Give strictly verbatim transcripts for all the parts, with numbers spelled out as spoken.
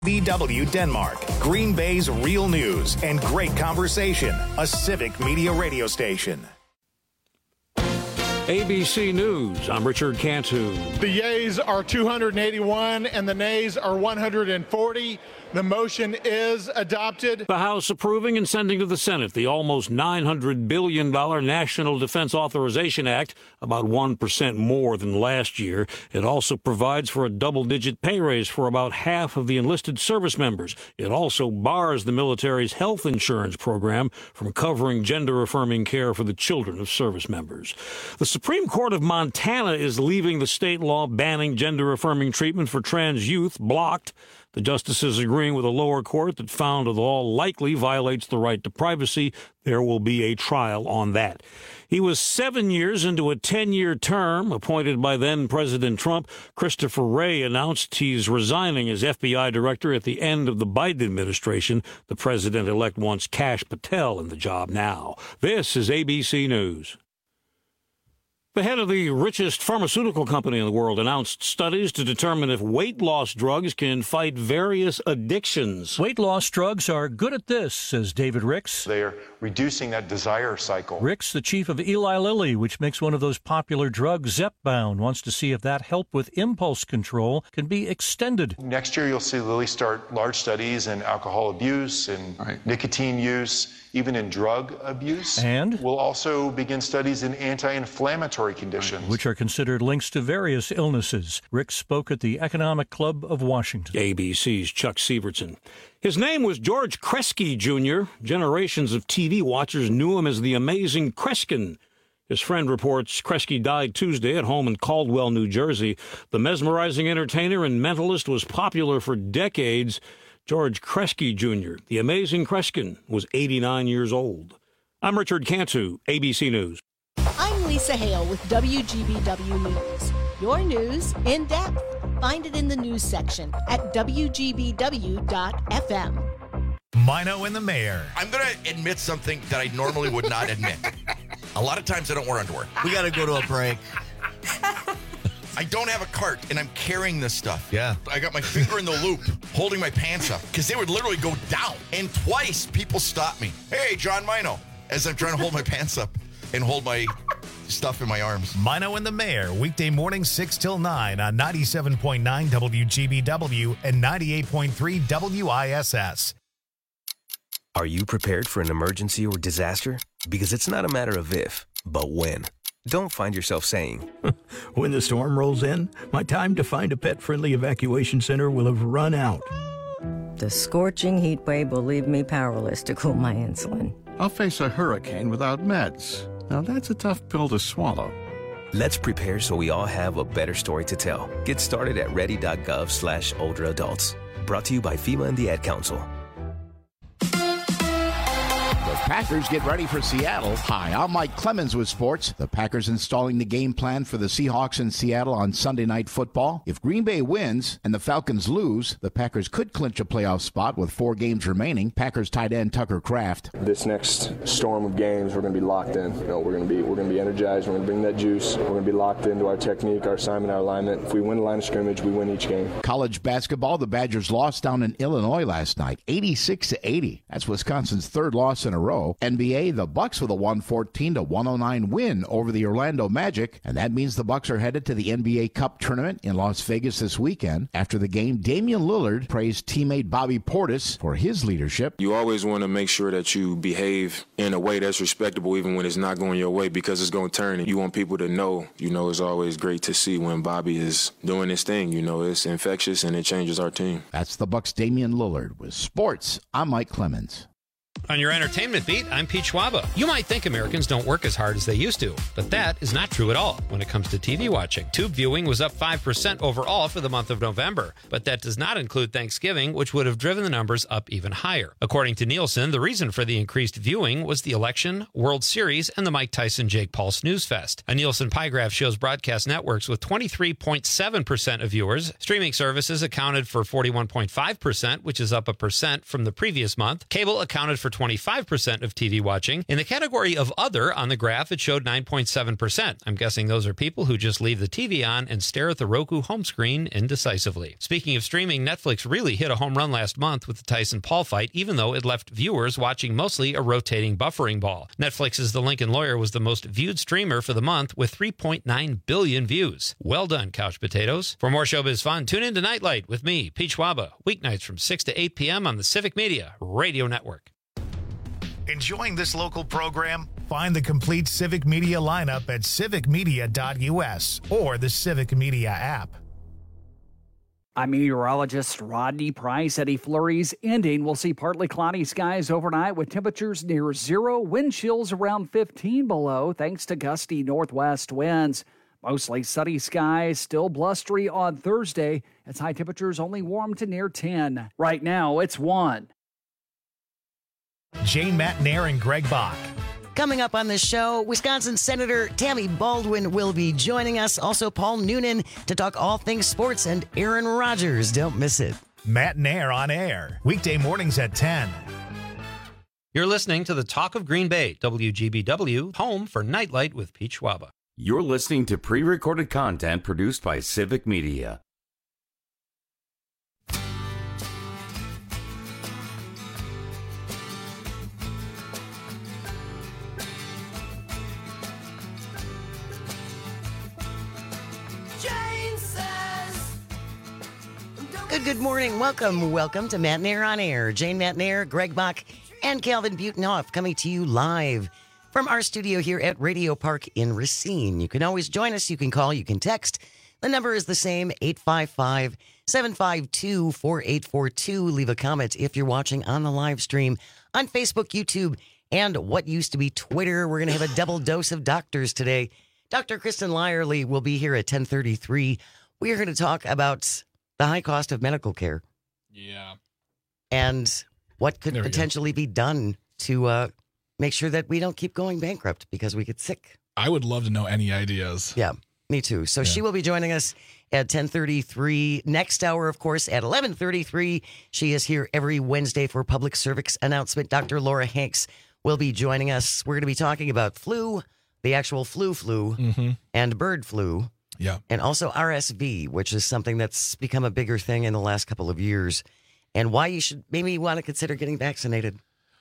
B W Denmark, Green Bay's real news and great conversation, a civic media radio station. A B C News, I'm Richard Cantu. The yeas are two hundred eighty-one and the nays are one hundred forty. The motion is adopted. The House approving and sending to the Senate the almost nine hundred billion dollars National Defense Authorization Act, about one percent more than last year. It also provides for a double-digit pay raise for about half of the enlisted service members. It also bars the military's health insurance program from covering gender-affirming care for the children of service members. The Supreme Court of Montana is leaving the state law banning gender-affirming treatment for trans youth blocked. The justices agreeing with a lower court that found it all likely violates the right to privacy. There will be a trial on that. He was seven years into a ten-year term appointed by then-President Trump. Christopher Wray announced he's resigning as F B I director at the end of the Biden administration. The president-elect wants Kash Patel in the job now. This is A B C News. The head of the richest pharmaceutical company in the world announced studies to determine if weight loss drugs can fight various addictions. Weight loss drugs are good at this, says David Ricks. They are reducing that desire cycle. Ricks, the chief of Eli Lilly, which makes one of those popular drugs, Zepbound, wants to see if that help with impulse control can be extended. Next year, you'll see Lilly start large studies in alcohol abuse and right. nicotine use, even in drug abuse. And we'll also begin studies in anti-inflammatory conditions, which are considered links to various illnesses. Rick spoke at the Economic Club of Washington. A B C's Chuck Sievertson. His name was George Kresge, Junior Generations of T V watchers knew him as the Amazing Kreskin. His friend reports Kresge died Tuesday at home in Caldwell, New Jersey. The mesmerizing entertainer and mentalist was popular for decades. George Kresge, Junior, the Amazing Kreskin, was eighty-nine years old. I'm Richard Cantu, A B C News. I'm Lisa Hale with W G B W News. Your news in depth. Find it in the news section at W G B W dot F M. Mino and the Mayor. I'm going to admit something that I normally would not admit. A lot of times I don't wear underwear. We got to go to a break. I don't have a cart, and I'm carrying this stuff. Yeah. I got my finger in the loop, holding my pants up, because they would literally go down. And twice, people stopped me. Hey, John Mino, as I'm trying to hold my pants up and hold my stuff in my arms. Mino and the Mayor, weekday morning six till nine on ninety-seven point nine W G B W and ninety-eight point three W I S S. Are you prepared for an emergency or disaster? Because it's not a matter of if, but when. Don't find yourself saying, when the storm rolls in, my time to find a pet-friendly evacuation center will have run out. The scorching heat wave will leave me powerless to cool my insulin. I'll face a hurricane without meds. Now that's a tough pill to swallow. Let's prepare so we all have a better story to tell. Get started at ready.gov slash older adults. Brought to you by FEMA and the Ad Council. Packers get ready for Seattle. Hi, I'm Mike Clemens with sports. The Packers installing the game plan for the Seahawks in Seattle on Sunday Night Football. If Green Bay wins and the Falcons lose, the Packers could clinch a playoff spot with four games remaining. Packers tight end Tucker Kraft. This next storm of games, we're going to be locked in. You know, we're going to be we're going to be energized. We're going to bring that juice. We're going to be locked into our technique, our assignment, our alignment. If we win the line of scrimmage, we win each game. College basketball, the Badgers lost down in Illinois last night, eighty-six to eighty. That's Wisconsin's third loss in a row. N B A, the Bucks with a one fourteen to one oh nine win over the Orlando Magic, and that means the Bucks are headed to the N B A Cup tournament in Las Vegas this weekend. After the game, Damian Lillard praised teammate Bobby Portis for his leadership. You always want to make sure that you behave in a way that's respectable even when it's not going your way, because it's going to turn, and you want people to know, you know, it's always great to see when Bobby is doing his thing. You know, it's infectious and it changes our team. That's the Bucks' Damian Lillard. With sports, I'm Mike Clemens. On your entertainment beat, I'm Pete Schwaba. You might think Americans don't work as hard as they used to, but that is not true at all when it comes to T V watching. Tube viewing was up five percent overall for the month of November, but that does not include Thanksgiving, which would have driven the numbers up even higher. According to Nielsen, the reason for the increased viewing was the election, World Series, and the Mike Tyson-Jake Paul Snooze Fest. A Nielsen pie graph shows broadcast networks with twenty-three point seven percent of viewers. Streaming services accounted for forty-one point five percent, which is up a percent from the previous month. Cable accounted for twenty-five percent of T V watching. In the category of other on the graph, it showed nine point seven percent. I'm guessing those are people who just leave the T V on and stare at the Roku home screen indecisively. Speaking of streaming, Netflix really hit a home run last month with the Tyson-Paul fight, even though it left viewers watching mostly a rotating buffering ball. Netflix's The Lincoln Lawyer was the most viewed streamer for the month with three point nine billion views. Well done, couch potatoes. For more showbiz fun, tune in to Nightlight with me, Pete Schwaba, weeknights from six to eight p.m. on the Civic Media Radio Network. Enjoying this local program? Find the complete Civic Media lineup at civic media dot u s or the Civic Media app. I'm meteorologist Rodney Price. Any flurries ending. We'll see partly cloudy skies overnight with temperatures near zero, wind chills around fifteen below thanks to gusty northwest winds. Mostly sunny skies, still blustery on Thursday. Its high temperatures only warm to near ten. Right now, it's one. Jane Matnair and Greg Bach. Coming up on the show, Wisconsin Senator Tammy Baldwin will be joining us. Also, Paul Noonan to talk all things sports and Aaron Rodgers. Don't miss it. Matt Nair on air. Weekday mornings at ten. You're listening to the Talk of Green Bay, W G B W, home for Nightlight with Pete Schwaba. You're listening to pre-recorded content produced by Civic Media. Good, good morning. Welcome, welcome to Matt Nair on Air. Jane Matt Nair, Greg Bach, and Calvin Butenhoff coming to you live from our studio here at Radio Park in Racine. You can always join us. You can call. You can text. The number is the same, eight five five, seven five two, four eight four two. Leave a comment if you're watching on the live stream on Facebook, YouTube, and what used to be Twitter. We're going to have a double dose of doctors today. Doctor Kristen Lyerly will be here at ten thirty-three. We are going to talk about the high cost of medical care. Yeah. And what could potentially be done to uh, make sure that we don't keep going bankrupt because we get sick. I would love to know any ideas. Yeah, me too. So yeah. She will be joining us at ten thirty-three. Next hour, of course, at eleven thirty-three. She is here every Wednesday for public service announcement. Doctor Laura Hanks will be joining us. We're going to be talking about flu, the actual flu flu, mm-hmm. and bird flu. Yeah. And also R S V, which is something that's become a bigger thing in the last couple of years, and why you should maybe want to consider getting vaccinated.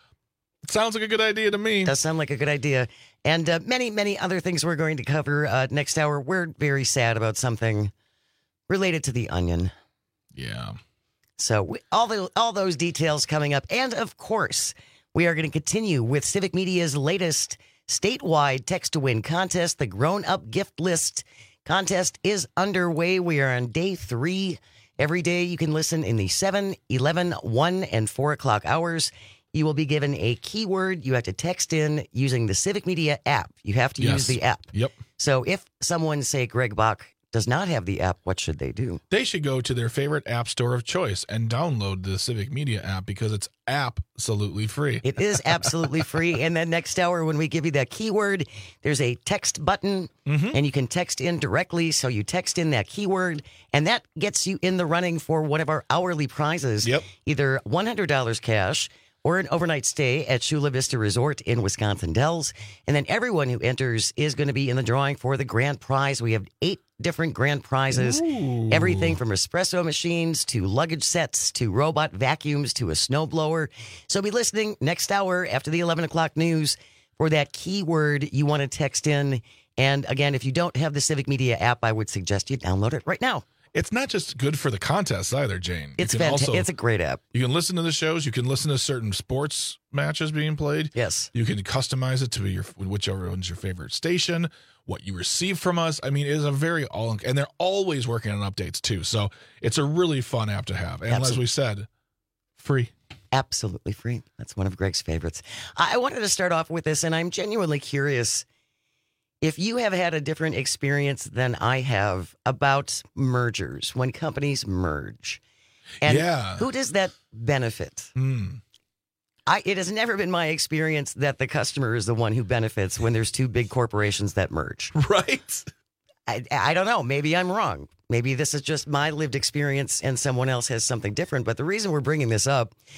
It sounds like a good idea to me. Does sound like a good idea. And uh, many, many other things we're going to cover uh, next hour. We're very sad about something related to the Onion. Yeah. So we, all the all those details coming up. And, of course, we are going to continue with Civic Media's latest statewide text-to-win contest, the Grown Up Gift List. Contest is underway. We are on day three. Every day you can listen in the seven, eleven, one, and four o'clock hours. You will be given a keyword. You have to text in using the Civic Media app. You have to yes. use the app. Yep. So if someone, say Greg Bach, does not have the app, what should they do? They should go to their favorite app store of choice and download the Civic Media app because it's absolutely free. It is absolutely free. And then next hour, when we give you that keyword, there's a text button, mm-hmm. and you can text in directly. So you text in that keyword, and that gets you in the running for one of our hourly prizes. Yep. Either one hundred dollars cash or an overnight stay at Chula Vista Resort in Wisconsin Dells. And then everyone who enters is going to be in the drawing for the grand prize. We have eight different grand prizes. Ooh. Everything from espresso machines to luggage sets to robot vacuums to a snowblower. So be listening next hour after the eleven o'clock news for that keyword you want to text in. And again, if you don't have the Civic Media app, I would suggest you download it right now. It's not just good for the contests either, Jane. It's fantastic. It's a great app. You can listen to the shows. You can listen to certain sports matches being played. Yes. You can customize it to your whichever one's your favorite station, what you receive from us. I mean, it is a very all, and they're always working on updates too. So it's a really fun app to have. And Absolutely. As we said, free. Absolutely free. That's one of Greg's favorites. I wanted to start off with this, and I'm genuinely curious if you have had a different experience than I have about mergers, when companies merge. And yeah. who does that benefit? Mm. I, it has never been my experience that the customer is the one who benefits when there's two big corporations that merge. Right. I, I don't know. Maybe I'm wrong. Maybe this is just my lived experience and someone else has something different. But the reason we're bringing this up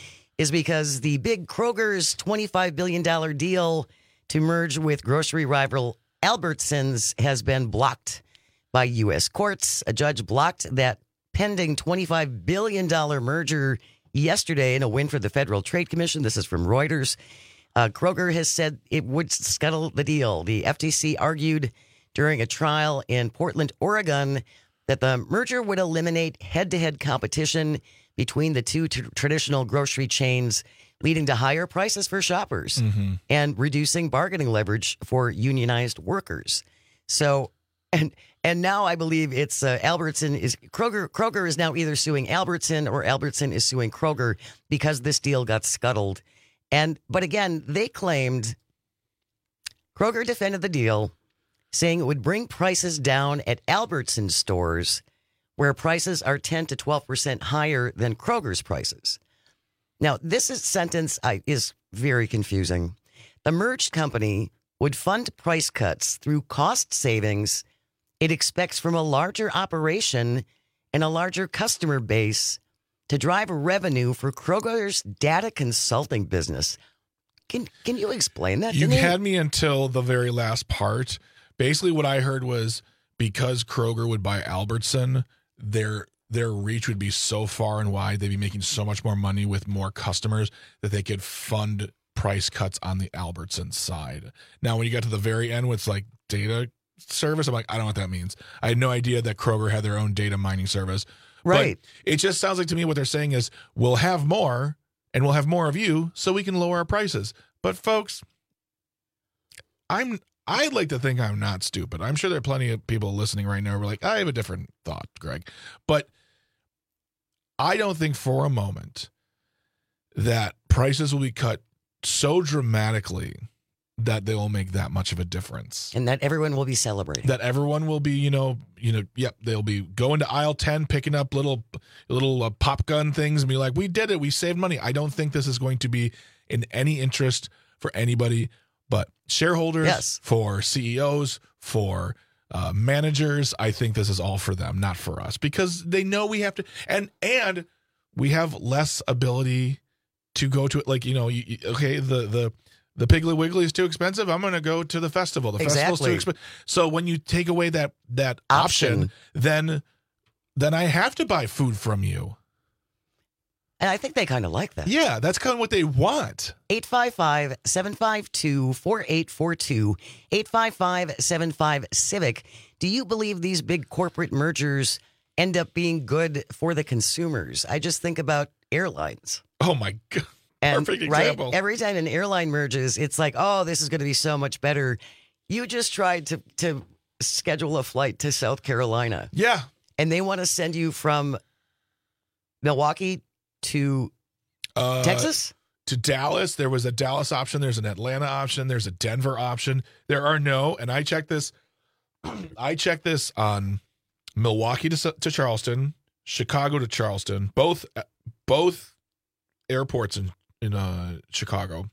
is because the big Kroger's twenty-five billion dollars deal to merge with grocery rival Albertsons has been blocked by U S courts. A judge blocked that pending twenty-five billion dollars merger yesterday in a win for the Federal Trade Commission. This is from Reuters. Uh, Kroger has said it would scuttle the deal. The F T C argued during a trial in Portland, Oregon, that the merger would eliminate head-to-head competition between the two t- traditional grocery chains, leading to higher prices for shoppers mm-hmm. and reducing bargaining leverage for unionized workers. So, and and now I believe it's uh, Albertson is Kroger. Kroger is now either suing Albertson or Albertson is suing Kroger because this deal got scuttled. And but again, they claimed Kroger defended the deal, saying it would bring prices down at Albertson stores, where prices are ten to twelve percent higher than Kroger's prices. Now, this is, sentence I, is very confusing. The merged company would fund price cuts through cost savings it expects from a larger operation and a larger customer base to drive revenue for Kroger's data consulting business. Can can you explain that to You me? had me until the very last part. Basically, what I heard was because Kroger would buy Albertson, their their reach would be so far and wide, they'd be making so much more money with more customers that they could fund price cuts on the Albertson side. Now, when you get to the very end with it's like data service, I'm like, I don't know what that means. I had no idea that Kroger had their own data mining service. Right. But it just sounds like to me what they're saying is we'll have more and we'll have more of you so we can lower our prices. But folks, I'm I'd like to think I'm not stupid. I'm sure there are plenty of people listening right now who are like, I have a different thought, Greg. But I don't think for a moment that prices will be cut so dramatically that they will make that much of a difference. And that everyone will be celebrating. That everyone will be, you know, you know, yep, they'll be going to aisle ten, picking up little little uh, pop gun things and be like, we did it, we saved money. I don't think this is going to be in any interest for anybody but shareholders, yes. for C E Os, for uh, managers. I think this is all for them, not for us, because they know we have to, and and we have less ability to go to it. Like, you know, you, you, okay, the the the Piggly Wiggly is too expensive. I'm going to go to the festival. The exactly. festival's too expensive. So when you take away that that option, option, then then I have to buy food from you. And I think they kind of like that. Yeah, that's kind of what they want. eight five five, seven five two, four eight four two, eight five five, seven five, CIVIC. Do you believe these big corporate mergers end up being good for the consumers? I just think about airlines. Oh, my God. And, perfect right? example. Every time an airline merges, it's like, oh, this is going to be so much better. You just tried to, to schedule a flight to South Carolina. Yeah. And they want to send you from Milwaukee to uh, Texas? To Dallas. There was a Dallas option. There's an Atlanta option. There's a Denver option. There are no, and I checked this. I checked this on Milwaukee to, to Charleston, Chicago to Charleston, both both airports in, in uh, Chicago.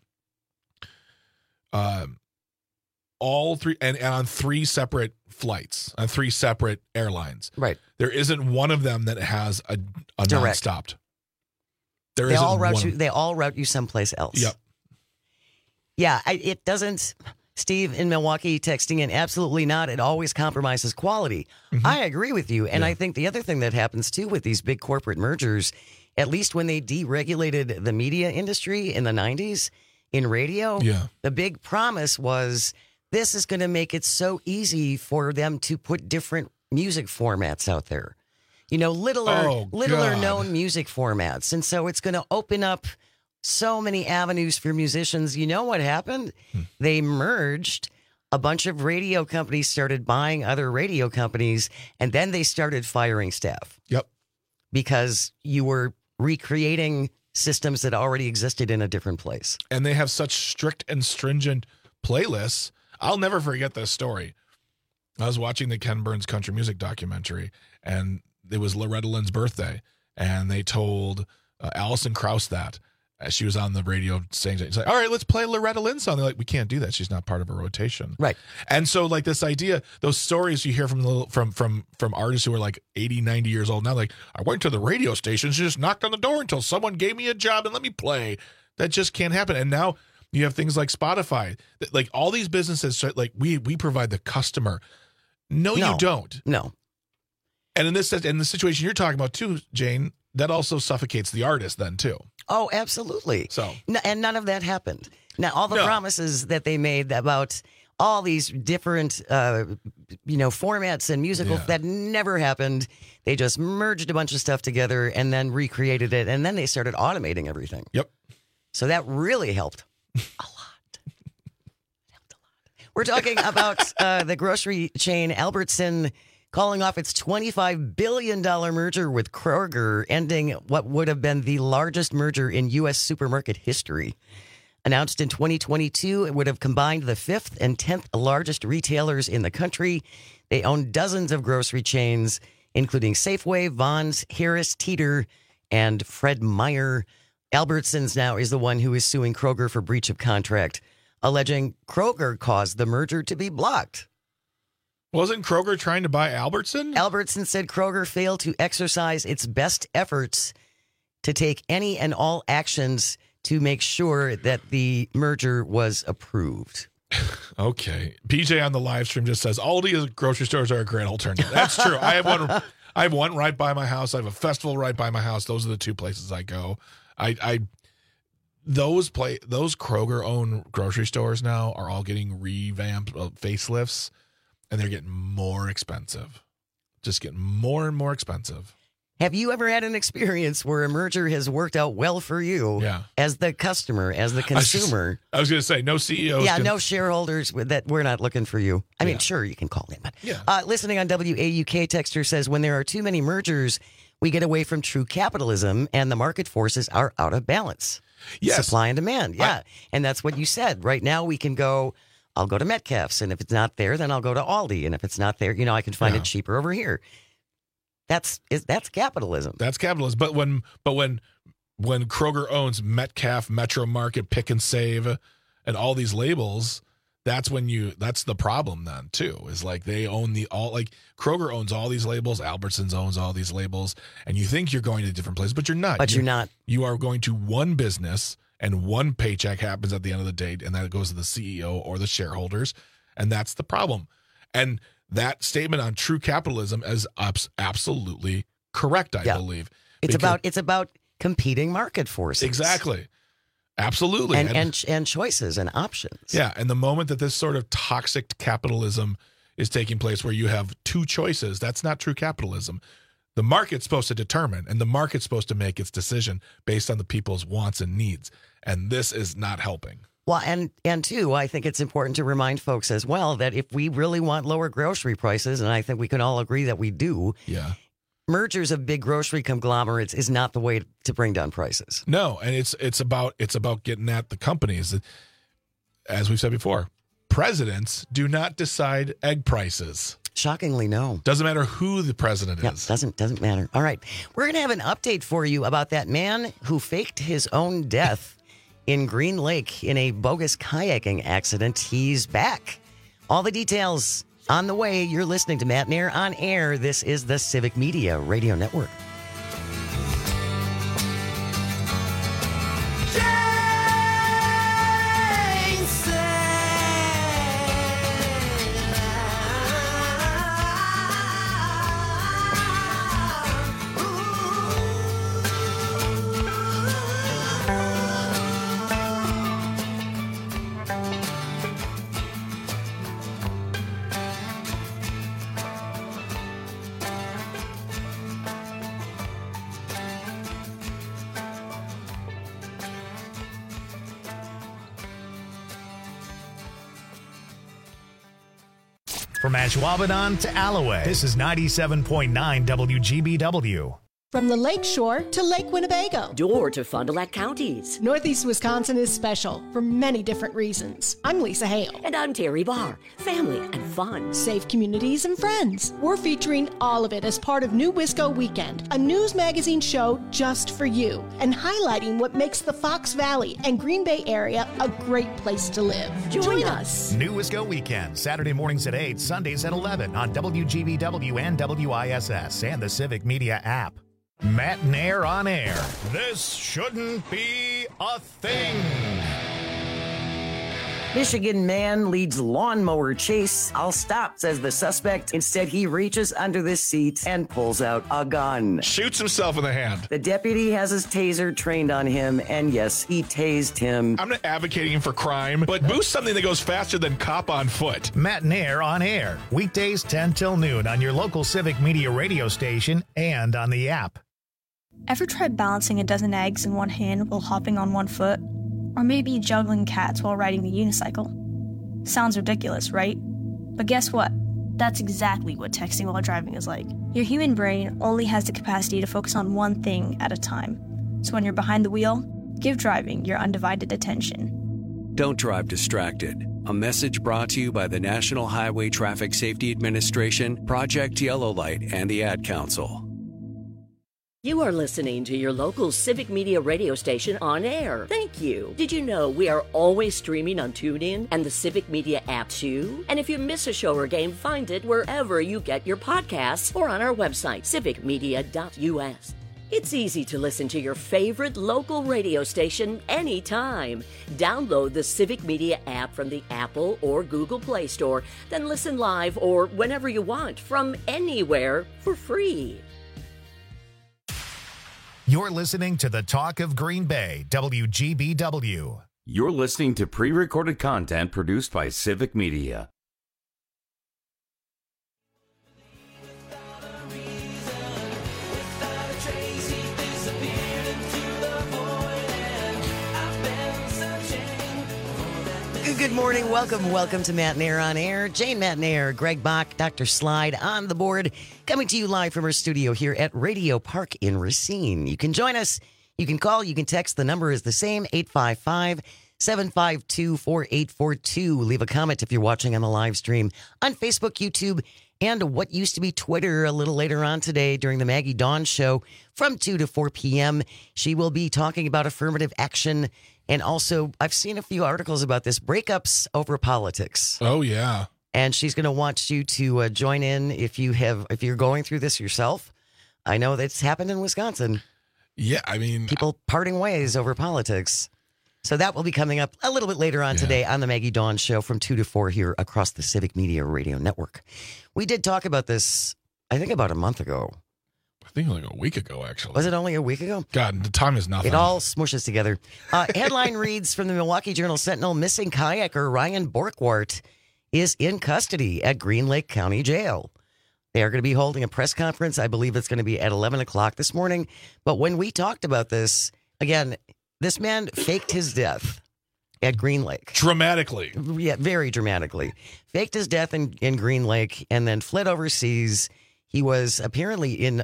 Um, all three, and, and on three separate flights, on three separate airlines. Right. There isn't one of them that has a, a Direct. non-stopped. There they isn't all route one. you. They all route you someplace else. Yep. Yeah, I, it doesn't. Steve in Milwaukee texting in, absolutely not. It always compromises quality. Mm-hmm. I agree with you, and yeah. I think the other thing that happens too with these big corporate mergers, at least when they deregulated the media industry in the nineties in radio, yeah. the big promise was this is going to make it so easy for them to put different music formats out there. You know, littler, oh, littler God. known music formats. And so it's going to open up so many avenues for musicians. You know what happened? Hmm. They merged. A bunch of radio companies started buying other radio companies, and then they started firing staff. Yep. Because you were recreating systems that already existed in a different place. And they have such strict and stringent playlists. I'll never forget this story. I was watching the Ken Burns country music documentary, and it was Loretta Lynn's birthday, and they told uh, Alison Krauss that, As she was on the radio saying, "It's like, all right, let's play a Loretta Lynn song." They're like, "We can't do that. She's not part of a rotation." Right. And so, like this idea, those stories you hear from the, from from from artists who are like eighty, ninety years old now, like, I went to the radio station, she just knocked on the door until someone gave me a job and let me play. That just can't happen. And now you have things like Spotify, like all these businesses, like we we provide the customer. No, No. you don't. No. And in this in the situation you're talking about too, Jane, that also suffocates the artist then too. Oh, absolutely. So, N- and none of that happened. Now, all the No. promises that they made about all these different, uh, you know, formats and musicals, Yeah. that never happened. They just merged a bunch of stuff together and then recreated it, and then they started automating everything. Yep. So that really helped a lot. It helped a lot. We're talking about uh, the grocery chain Albertson calling off its twenty-five billion dollars merger with Kroger, ending what would have been the largest merger in U S supermarket history. Announced in twenty twenty-two, it would have combined the fifth and tenth largest retailers in the country. They own dozens of grocery chains, including Safeway, Vons, Harris Teeter, and Fred Meyer. Albertsons now is the one who is suing Kroger for breach of contract, alleging Kroger caused the merger to be blocked. Wasn't Kroger trying to buy Albertson? Albertson said Kroger failed to exercise its best efforts to take any and all actions to make sure that the merger was approved. Okay. P J on the live stream just says Aldi grocery stores are a great alternative. That's true. I have one. I have one right by my house. I have a festival right by my house. Those are the two places I go. I, I those play those Kroger owned grocery stores now are all getting revamped uh, facelifts, and they're getting more expensive. Just getting more and more expensive. Have you ever had an experience where a merger has worked out well for you Yeah. as the customer, as the consumer? I was going to say, no C E Os. Yeah, can- no shareholders with that. We're not looking for you. I mean, Yeah. sure, you can call in, but Yeah. uh, listening on W A U K, texter says, when there are too many mergers, we get away from true capitalism and the market forces are out of balance. Yes. Supply and demand. Yeah. and that's what you said. Right now, we can go, I'll go to Metcalfe's, and if it's not there, then I'll go to Aldi. And if it's not there, you know, I can find Yeah. it cheaper over here. That's is that's capitalism. That's capitalism. But when but when when Kroger owns Metcalf, Metro Market, Pick and Save, and all these labels, that's when you that's the problem then too. Is like they own the all like Kroger owns all these labels, Albertsons owns all these labels, and you think you're going to different places, but you're not. But you're not. You are going to one business, and one paycheck happens at the end of the day, and that goes to the C E O or the shareholders, and that's the problem. And that statement on true capitalism is abs- absolutely correct, I Yeah. believe. It's Because- about it's about competing market forces. exactly, absolutely, And and and choices and options. yeah. And the moment that this sort of toxic capitalism is taking place, where you have two choices, that's not true capitalism. The market's supposed to determine, and the market's supposed to make its decision based on the people's wants and needs. And this is not helping. Well, and and two, I think it's important to remind folks as well that if we really want lower grocery prices, and I think we can all agree that we do, Yeah. mergers of big grocery conglomerates is not the way to bring down prices. No, and it's it's about it's about getting at the companies. As we've said before, presidents do not decide egg prices. Shockingly, no. Doesn't matter who the president Yep, is. doesn't doesn't matter. All right, we're gonna have an update for you about that man who faked his own death in Green Lake in a bogus kayaking accident. He's back. All the details on the way. You're listening to Matt Nair on air. This is the Civic Media Radio Network. From Ashwaubenon to Alloway, this is ninety-seven point nine W G B W. From the Lake Shore to Lake Winnebago. Door to Fond du Lac counties. Northeast Wisconsin is special for many different reasons. I'm Lisa Hale. And I'm Terry Barr. Family and fun. Safe communities and friends. We're featuring all of it as part of New Wisco Weekend, a news magazine show just for you, and highlighting what makes the Fox Valley and Green Bay area a great place to live. Join, Join us. New Wisco Weekend, Saturday mornings at eight, Sundays at eleven on W G B W and W I S S and the Civic Media app. Matt Nair on air. This shouldn't be a thing. Michigan man leads lawnmower chase. I'll stop, says the suspect. Instead, he reaches under the seat and pulls out a gun. Shoots himself in the hand. The deputy has his taser trained on him, and yes, he tased him. I'm not advocating for crime, but boost something that goes faster than cop on foot. Matt Nair on air. Weekdays ten till noon on your local Civic Media radio station and on the app. Ever tried balancing a dozen eggs in one hand while hopping on one foot? Or maybe juggling cats while riding the unicycle? Sounds ridiculous, right? But guess what? That's exactly what texting while driving is like. Your human brain only has the capacity to focus on one thing at a time. So when you're behind the wheel, give driving your undivided attention. Don't drive distracted. A message brought to you by the National Highway Traffic Safety Administration, Project Yellow Light, and the Ad Council. You are listening to your local Civic Media radio station on air. Thank you. Did you know we are always streaming on TuneIn and the Civic Media app too? And if you miss a show or game, find it wherever you get your podcasts or on our website, civic media dot U S. It's easy to listen to your favorite local radio station anytime. Download the Civic Media app from the Apple or Google Play Store, then listen live or whenever you want from anywhere for free. You're listening to the Talk of Green Bay, W G B W. You're listening to pre-recorded content produced by Civic Media. Good morning. Welcome, welcome to Matt Nair on Air. Jane Matt Nair, Greg Bach, Doctor Slide on the board, coming to you live from our studio here at Radio Park in Racine. You can join us. You can call. You can text. The number is the same, eight five five, seven five two, four eight four two. Leave a comment if you're watching on the live stream on Facebook, YouTube, and what used to be Twitter a little later on today during the Maggie Dawn Show from two to four p.m. She will be talking about affirmative action. And also, I've seen a few articles about this, breakups over politics. Oh, yeah. And she's going to want you to uh, join in if you have, if you're going through this yourself. I know that's happened in Wisconsin. Yeah, I mean... People parting ways over politics. So that will be coming up a little bit later on yeah. today on the Maggie Dawn Show from two to four here across the Civic Media Radio Network. We did talk about this, I think, about a month ago. I think like a week ago, actually. Was it only a week ago? God, the time is nothing. It all smushes together. Uh, headline reads from the Milwaukee Journal-Sentinel, missing kayaker Ryan Borkwart is in custody at Green Lake County Jail. They are going to be holding a press conference. I believe it's going to be at eleven o'clock this morning. But when we talked about this, again, this man faked his death at Green Lake. Dramatically. Yeah, very dramatically. Faked his death in, in Green Lake and then fled overseas. He was apparently in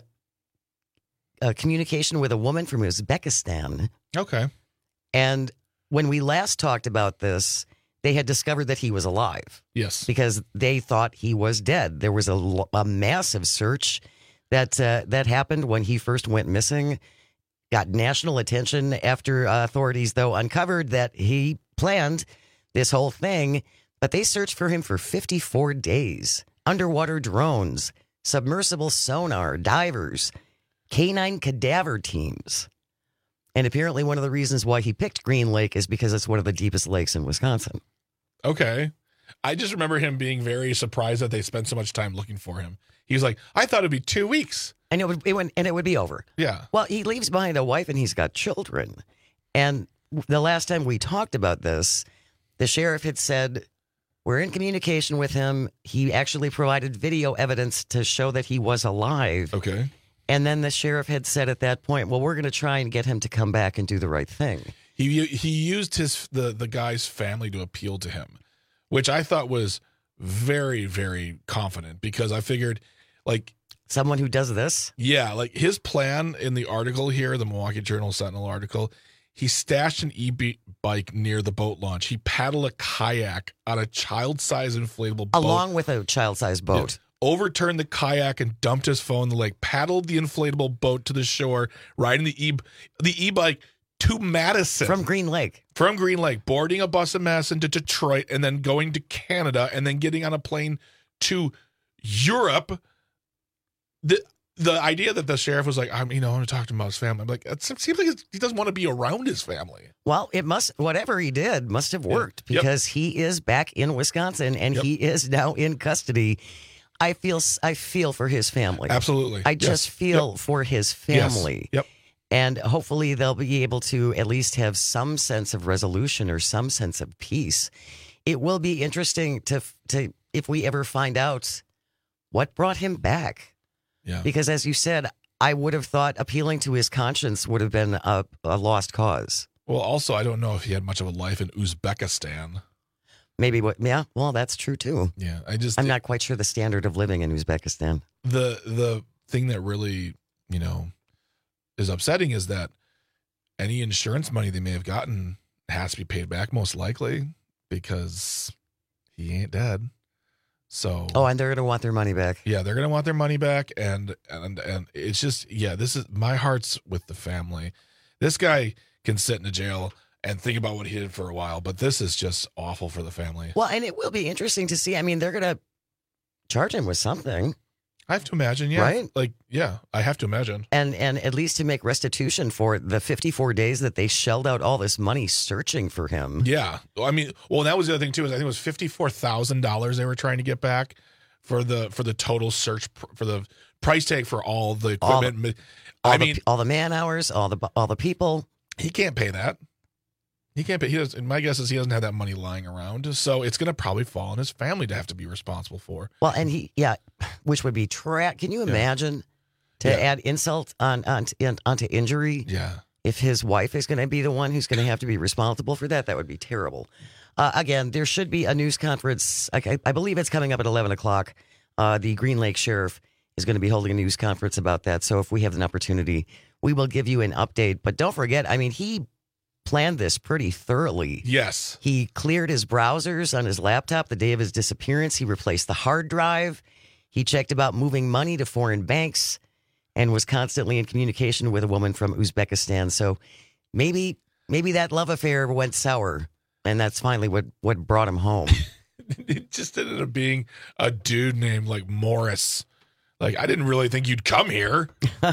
Uh, communication with a woman from Uzbekistan. Okay. And when we last talked about this, they had discovered that he was alive. Yes. Because they thought he was dead. There was a, a massive search that uh, that happened when he first went missing. Got national attention after uh, authorities, though, uncovered that he planned this whole thing. But they searched for him for fifty-four days. Underwater drones, submersible sonar, divers, canine cadaver teams. And apparently one of the reasons why he picked Green Lake is because it's one of the deepest lakes in Wisconsin. Okay. I just remember him being very surprised that they spent so much time looking for him. He was like, I thought it'd be two weeks. And it would, it would, and it would be over. Yeah. Well, he leaves behind a wife and he's got children. And the last time we talked about this, the sheriff had said, we're in communication with him. He actually provided video evidence to show that he was alive. Okay. And then the sheriff had said at that point, well, we're going to try and get him to come back and do the right thing. He he used his the, the guy's family to appeal to him, which I thought was very, very confident because I figured, like, Someone who does this? Yeah, like his plan in the article here, the Milwaukee Journal Sentinel article, he stashed an e-bike near the boat launch. He paddled a kayak on a child-sized inflatable boat. Along with a child-sized boat. Yeah. Overturned the kayak and dumped his phone in the lake, paddled the inflatable boat to the shore, riding the e the e-bike to Madison. From Green Lake. From Green Lake, boarding a bus in Madison to Detroit, and then going to Canada, and then getting on a plane to Europe. The the idea that the sheriff was like, I'm, you know, I want to talk to him about his family. I'm like, it seems like he doesn't want to be around his family. Well, it must, whatever he did must have worked Yep. because he is back in Wisconsin and Yep. he is now in custody. I feel, I feel for his family. Absolutely. I just Yes. feel Yep. for his family. Yes. Yep. And hopefully they'll be able to at least have some sense of resolution or some sense of peace. It will be interesting to, to if we ever find out what brought him back. Yeah. Because as you said, I would have thought appealing to his conscience would have been a, a lost cause. Well, also, I don't know if he had much of a life in Uzbekistan. Maybe what? Yeah, well, that's true too. Yeah, I just I'm not quite sure the standard of living in Uzbekistan. the the thing that really, you know, is upsetting is that any insurance money they may have gotten has to be paid back most likely because he ain't dead. So Oh, and they're going to want their money back. yeah, they're gonna want their money back, and and and it's just yeah, this is my heart's with the family. This guy can sit in a jail and think about what he did for a while, but this is just awful for the family. Well, and it will be interesting to see. I mean, they're going to charge him with something. I have to imagine, yeah, Right? like yeah, I have to imagine. And and at least to make restitution for the fifty-four days that they shelled out all this money searching for him. Yeah, I mean, well, that was the other thing too. Is I think it was fifty four thousand dollars they were trying to get back for the for the total search pr- for the price tag for all the All the- equipment. All I the, mean, all the man hours, all the all the people. he can't pay that. He can't pay. He does. And my guess is he doesn't have that money lying around, so it's going to probably fall on his family to have to be responsible for. Well, and he, yeah, which would be tra- Can you imagine to Yeah. add insult on, on onto injury? Yeah. If his wife is going to be the one who's going to have to be responsible for that, that would be terrible. Uh, again, there should be a news conference. I, I believe it's coming up at eleven o'clock. Uh, the Green Lake Sheriff is going to be holding a news conference about that. So if we have an opportunity, we will give you an update. But don't forget, I mean, he planned this pretty thoroughly. Yes. He cleared his browsers on his laptop the day of his disappearance. He replaced the hard drive. He checked about moving money to foreign banks and was constantly in communication with a woman from Uzbekistan. So maybe maybe that love affair went sour, and that's finally what, what brought him home. It just ended up being a dude named like Morris. Like, I didn't really think you'd come here.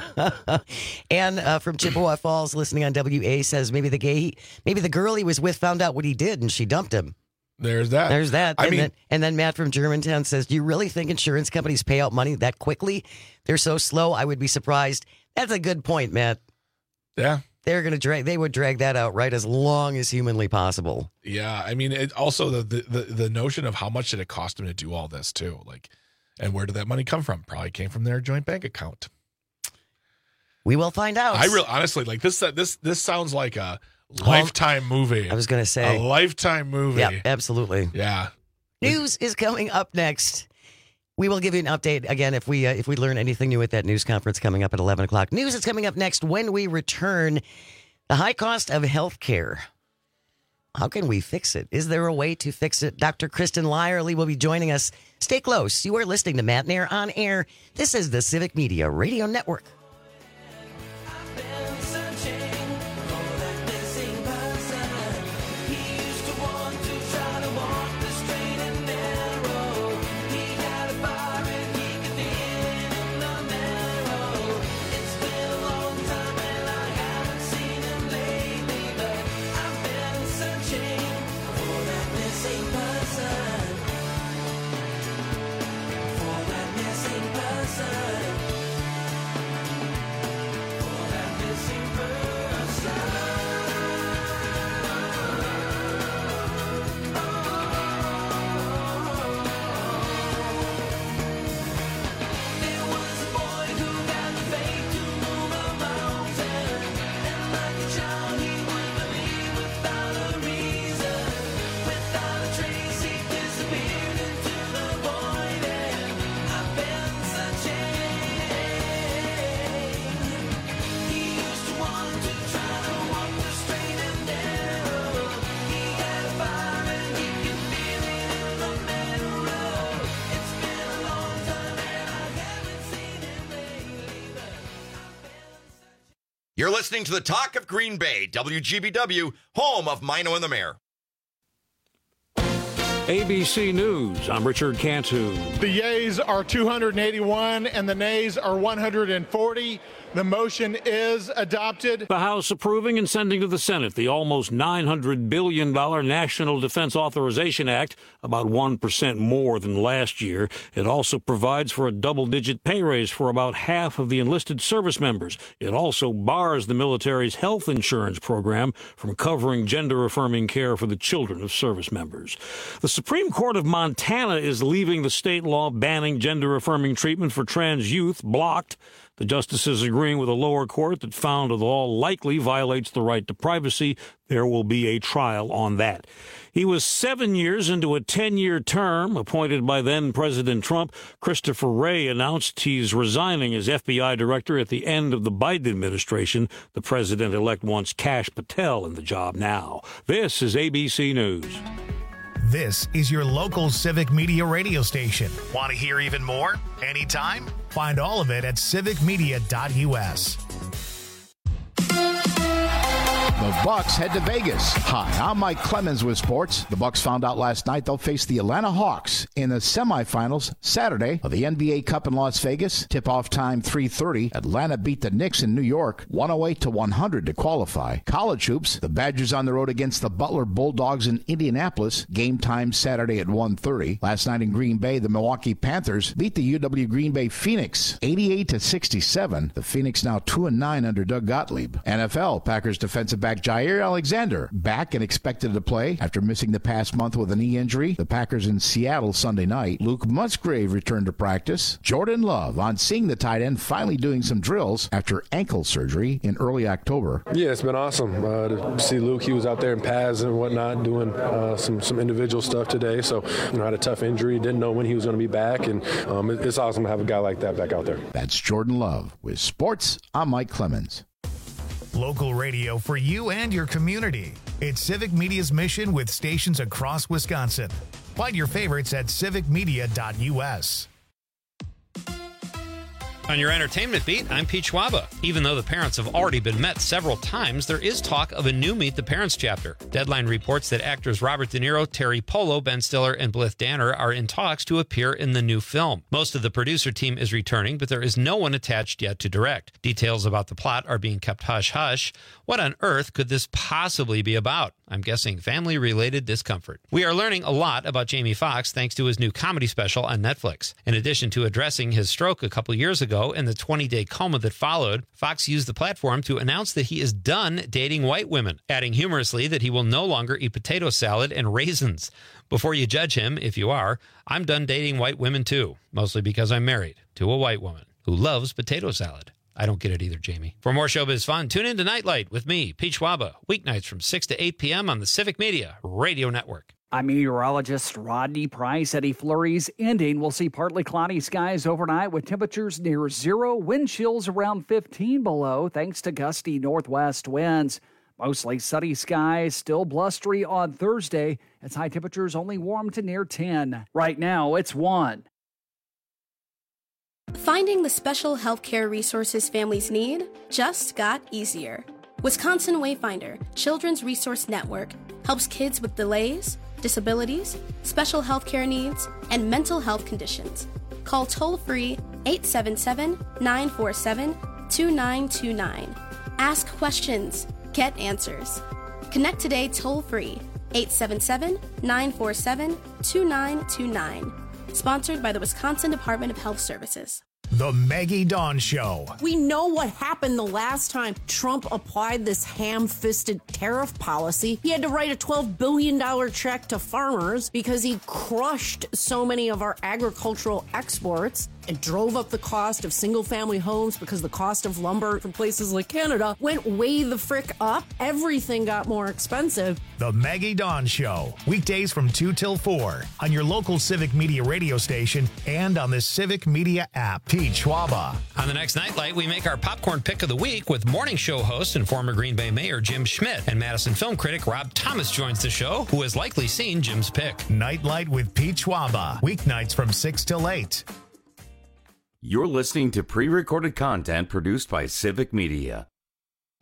And uh, from Chippewa Falls, listening on W A, says maybe the gay, maybe the girl he was with found out what he did and she dumped him. There's that. There's that. I and, mean, then, and then Matt from Germantown says, do you really think insurance companies pay out money that quickly? They're so slow, I would be surprised. That's a good point, Matt. yeah. They're going to drag, they would drag that out right as long as humanly possible. Yeah, I mean, it also the, the the the notion of how much did it cost him to do all this too, like, and where did that money come from? Probably came from their joint bank account. We will find out. I real honestly like this. This this sounds like a Lifetime movie. I was going to say. A Lifetime movie. Yeah, absolutely. Yeah. News is coming up next. We will give you an update again if we uh, if we learn anything new at that news conference coming up at eleven o'clock. News is coming up next when we return. The high cost of health care. How can we fix it? Is there a way to fix it? Doctor Kristen Lyerly will be joining us. Stay close. You are listening to Matt Nair on Air. This is the Civic Media Radio Network. You're listening to the Talk of Green Bay, W G B W, home of Mino and the Mayor. A B C News, I'm Richard Cantu. The yeas are two hundred eighty-one and the nays are one hundred forty. The motion is adopted. The House approving and sending to the Senate the almost nine hundred billion dollars National Defense Authorization Act, about one percent more than last year. It also provides for a double-digit pay raise for about half of the enlisted service members. It also bars the military's health insurance program from covering gender-affirming care for the children of service members. The Supreme Court of Montana is leaving the state law banning gender-affirming treatment for trans youth blocked. The justices agreeing with a lower court that found the law likely violates the right to privacy. There will be a trial on that. He was seven years into a ten-year term appointed by then-President Trump. Christopher Wray announced he's resigning as F B I director at the end of the Biden administration. The president-elect wants Kash Patel in the job now. This is A B C News. This is your local Civic Media radio station. Want to hear even more? Anytime? Find all of it at civic media dot u s. The Bucs head to Vegas. Hi, I'm Mike Clemens with sports. The Bucs found out last night they'll face the Atlanta Hawks in the semifinals Saturday of the N B A Cup in Las Vegas. Tip-off time three thirty. Atlanta beat the Knicks in New York one oh eight to one hundred to qualify. College hoops. The Badgers on the road against the Butler Bulldogs in Indianapolis. Game time Saturday at one thirty. Last night in Green Bay, the Milwaukee Panthers beat the U W Green Bay Phoenix eighty-eight to sixty-seven. The Phoenix now two and nine under Doug Gottlieb. N F L. Packers defensive back Jair Alexander back and expected to play after missing the past month with a knee injury. The Packers in Seattle Sunday night. Luke Musgrave returned to practice. Jordan Love on seeing the tight end finally doing some drills after ankle surgery in early October. Yeah, it's been awesome uh, to see Luke. He was out there in pads and whatnot doing uh, some some individual stuff today. So, you know, had a tough injury. Didn't know when he was going to be back, and um, it, it's awesome to have a guy like that back out there. That's Jordan Love with sports. I'm Mike Clemens. Local radio for you and your community. It's Civic Media's mission with stations across Wisconsin. Find your favorites at civic media dot u s. On your entertainment beat, I'm Pete Schwaba. Even though the parents have already been met several times, there is talk of a new Meet the Parents chapter. Deadline reports that actors Robert De Niro, Terry Polo, Ben Stiller, and Blythe Danner are in talks to appear in the new film. Most of the producer team is returning, but there is no one attached yet to direct. Details about the plot are being kept hush-hush. What on earth could this possibly be about? I'm guessing family-related discomfort. We are learning a lot about Jamie Foxx thanks to his new comedy special on Netflix. In addition to addressing his stroke a couple years ago and the twenty-day coma that followed, Foxx used the platform to announce that he is done dating white women, adding humorously that he will no longer eat potato salad and raisins. Before you judge him, if you are, I'm done dating white women too, mostly because I'm married to a white woman who loves potato salad. I don't get it either, Jamie. For more showbiz fun, tune in to Nightlight with me, Pete Schwaba, weeknights from six to eight p.m. on the Civic Media Radio Network. I'm meteorologist Rodney Price. Any flurries ending. We'll see partly cloudy skies overnight with temperatures near zero, wind chills around fifteen below, thanks to gusty northwest winds. Mostly sunny skies, still blustery on Thursday, as high temperatures only warm to near ten. Right now, it's one. Finding the special healthcare resources families need just got easier. Wisconsin Wayfinder Children's Resource Network helps kids with delays, disabilities, special healthcare needs, and mental health conditions. Call toll-free eight seven seven, nine four seven, two nine two nine. Ask questions. Get answers. Connect today toll-free eight seven seven, nine four seven, two nine two nine. Sponsored by the Wisconsin Department of Health Services. The Maggie Dawn Show. We know what happened the last time Trump applied this ham-fisted tariff policy. He had to write a twelve billion dollars check to farmers because he crushed so many of our agricultural exports. It drove up the cost of single-family homes because the cost of lumber from places like Canada went way the frick up. Everything got more expensive. The Maggie Dawn Show. Weekdays from two till four on your local Civic Media radio station and on the Civic Media app. Pete Schwaba. On the next Nightlight, we make our popcorn pick of the week with morning show host and former Green Bay Mayor Jim Schmidt. And Madison film critic Rob Thomas joins the show, who has likely seen Jim's pick. Nightlight with Pete Schwaba. Weeknights from six till eight. You're listening to pre-recorded content produced by Civic Media.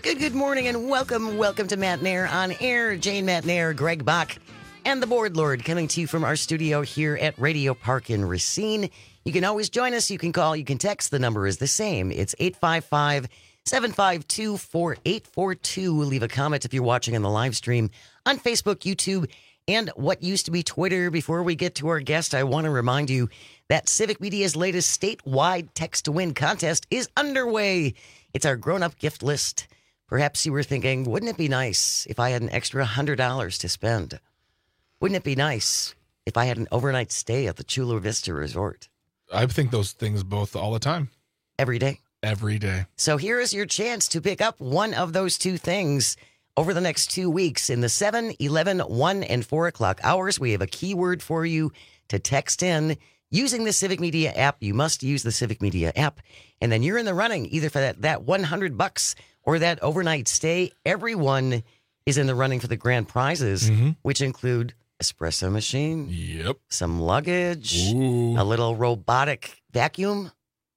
Good, good morning and welcome, welcome to Matt Nair on Air. Jane Matt Nair, Greg Bach, and the Board Lord coming to you from our studio here at Radio Park in Racine. You can always join us. You can call, you can text. The number is the same. It's eight five five, seven five two, four eight four two. Leave a comment if you're watching on the live stream on Facebook, YouTube, and what used to be Twitter. Before we get to our guest, I want to remind you that Civic Media's latest statewide Text to Win contest is underway. It's our grown-up gift list. Perhaps you were thinking, wouldn't it be nice if I had an extra one hundred dollars to spend? Wouldn't it be nice if I had an overnight stay at the Chula Vista Resort? I think those things both all the time. Every day? Every day. So here is your chance to pick up one of those two things over the next two weeks. In the seven, eleven, one, and four o'clock hours, we have a keyword for you to text in using the Civic Media app. You must use the Civic Media app. And then you're in the running either for that, that one hundred bucks or that overnight stay. Everyone is in the running for the grand prizes, mm-hmm. which include espresso machine, yep, some luggage, Ooh. a little robotic vacuum,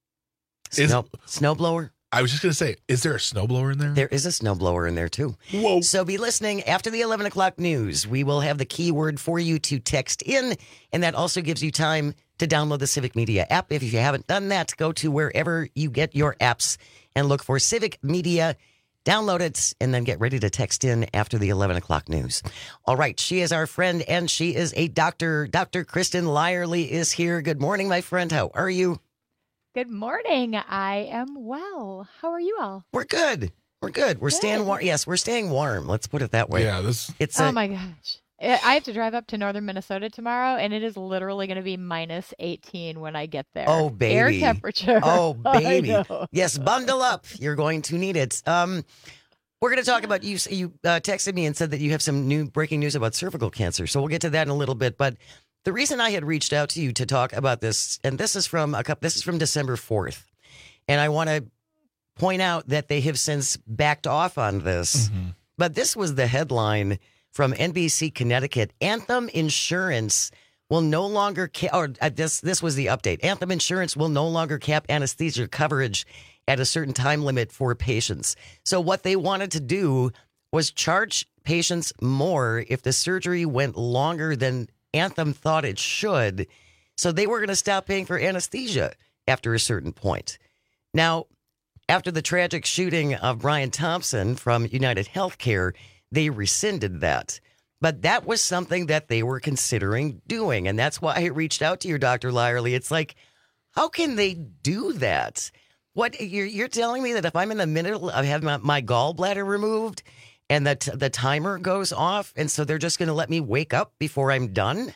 snow, snowblower. I was just going to say, is there a snowblower in there? There is a snowblower in there, too. Whoa. So be listening after the eleven o'clock news. We will have the keyword for you to text in, and that also gives you time to download the Civic Media app. If you haven't done that, go to wherever you get your apps and look for Civic Media. Download it, and then get ready to text in after the eleven o'clock news. All right, she is our friend, and she is a doctor. Doctor Kristen Lyerly is here. Good morning, my friend. How are you? Good morning. I am well. How are you all? We're good. We're good. We're good. staying warm. Yes, we're staying warm. Let's put it that way. Yeah, this. It's oh a, my gosh. I have to drive up to northern Minnesota tomorrow, and it is literally going to be minus eighteen when I get there. Oh, baby. Air temperature. Oh, baby. Yes, bundle up. You're going to need it. Um, we're going to talk about, you You uh, texted me and said that you have some new breaking news about cervical cancer, so we'll get to that in a little bit. But the reason I had reached out to you to talk about this, and this is from a couple, this is from December fourth, and I want to point out that they have since backed off on this, mm-hmm. but this was the headline from N B C Connecticut. Anthem Insurance will no longer ca- or uh, this this was the update. Anthem Insurance will no longer cap anesthesia coverage at a certain time limit for patients. So what they wanted to do was charge patients more if the surgery went longer than Anthem thought it should. So they were going to stop paying for anesthesia after a certain point. Now, after the tragic shooting of Brian Thompson from United Healthcare, they rescinded that. But that was something that they were considering doing. And that's why I reached out to your Doctor Lyerly. It's like, how can they do that? What you're, you're telling me that if I'm in the middle of having my, my gallbladder removed and that the timer goes off, and so they're just going to let me wake up before I'm done?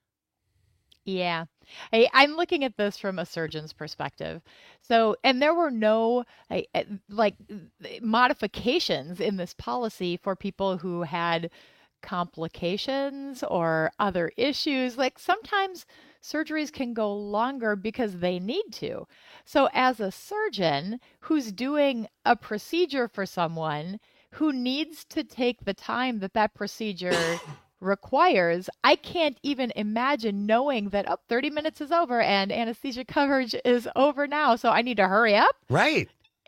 Yeah. Hey, I'm looking at this from a surgeon's perspective. So, and there were no like modifications in this policy for people who had complications or other issues. Like sometimes surgeries can go longer because they need to. So as a surgeon who's doing a procedure for someone who needs to take the time that that procedure requires, I can't even imagine knowing that, oh, thirty minutes is over and anesthesia coverage is over now, so I need to hurry up. Right.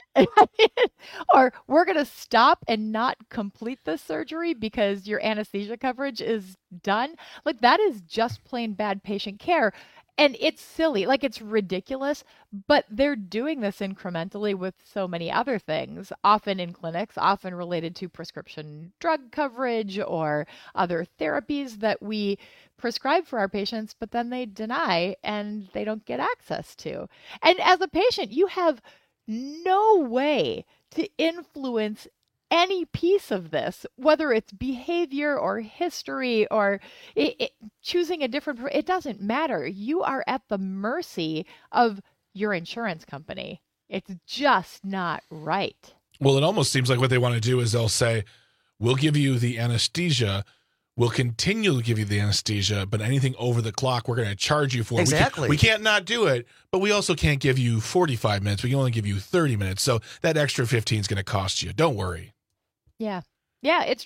Or we're going to stop and not complete the surgery because your anesthesia coverage is done. Like that is just plain bad patient care. And it's silly, like it's ridiculous, but they're doing this incrementally with so many other things, often in clinics, often related to prescription drug coverage or other therapies that we prescribe for our patients, but then they deny and they don't get access to. And as a patient, you have no way to influence any piece of this, whether it's behavior or history or it, it, choosing a different, it doesn't matter. You are at the mercy of your insurance company. It's just not right. Well, it almost seems like what they want to do is they'll say, we'll give you the anesthesia, we'll continue to give you the anesthesia, but anything over the clock, we're going to charge you for. Exactly. We, can, we can't not do it, but we also can't give you forty-five minutes. We can only give you thirty minutes. So that extra fifteen is going to cost you. Don't worry. Yeah. Yeah, it's true.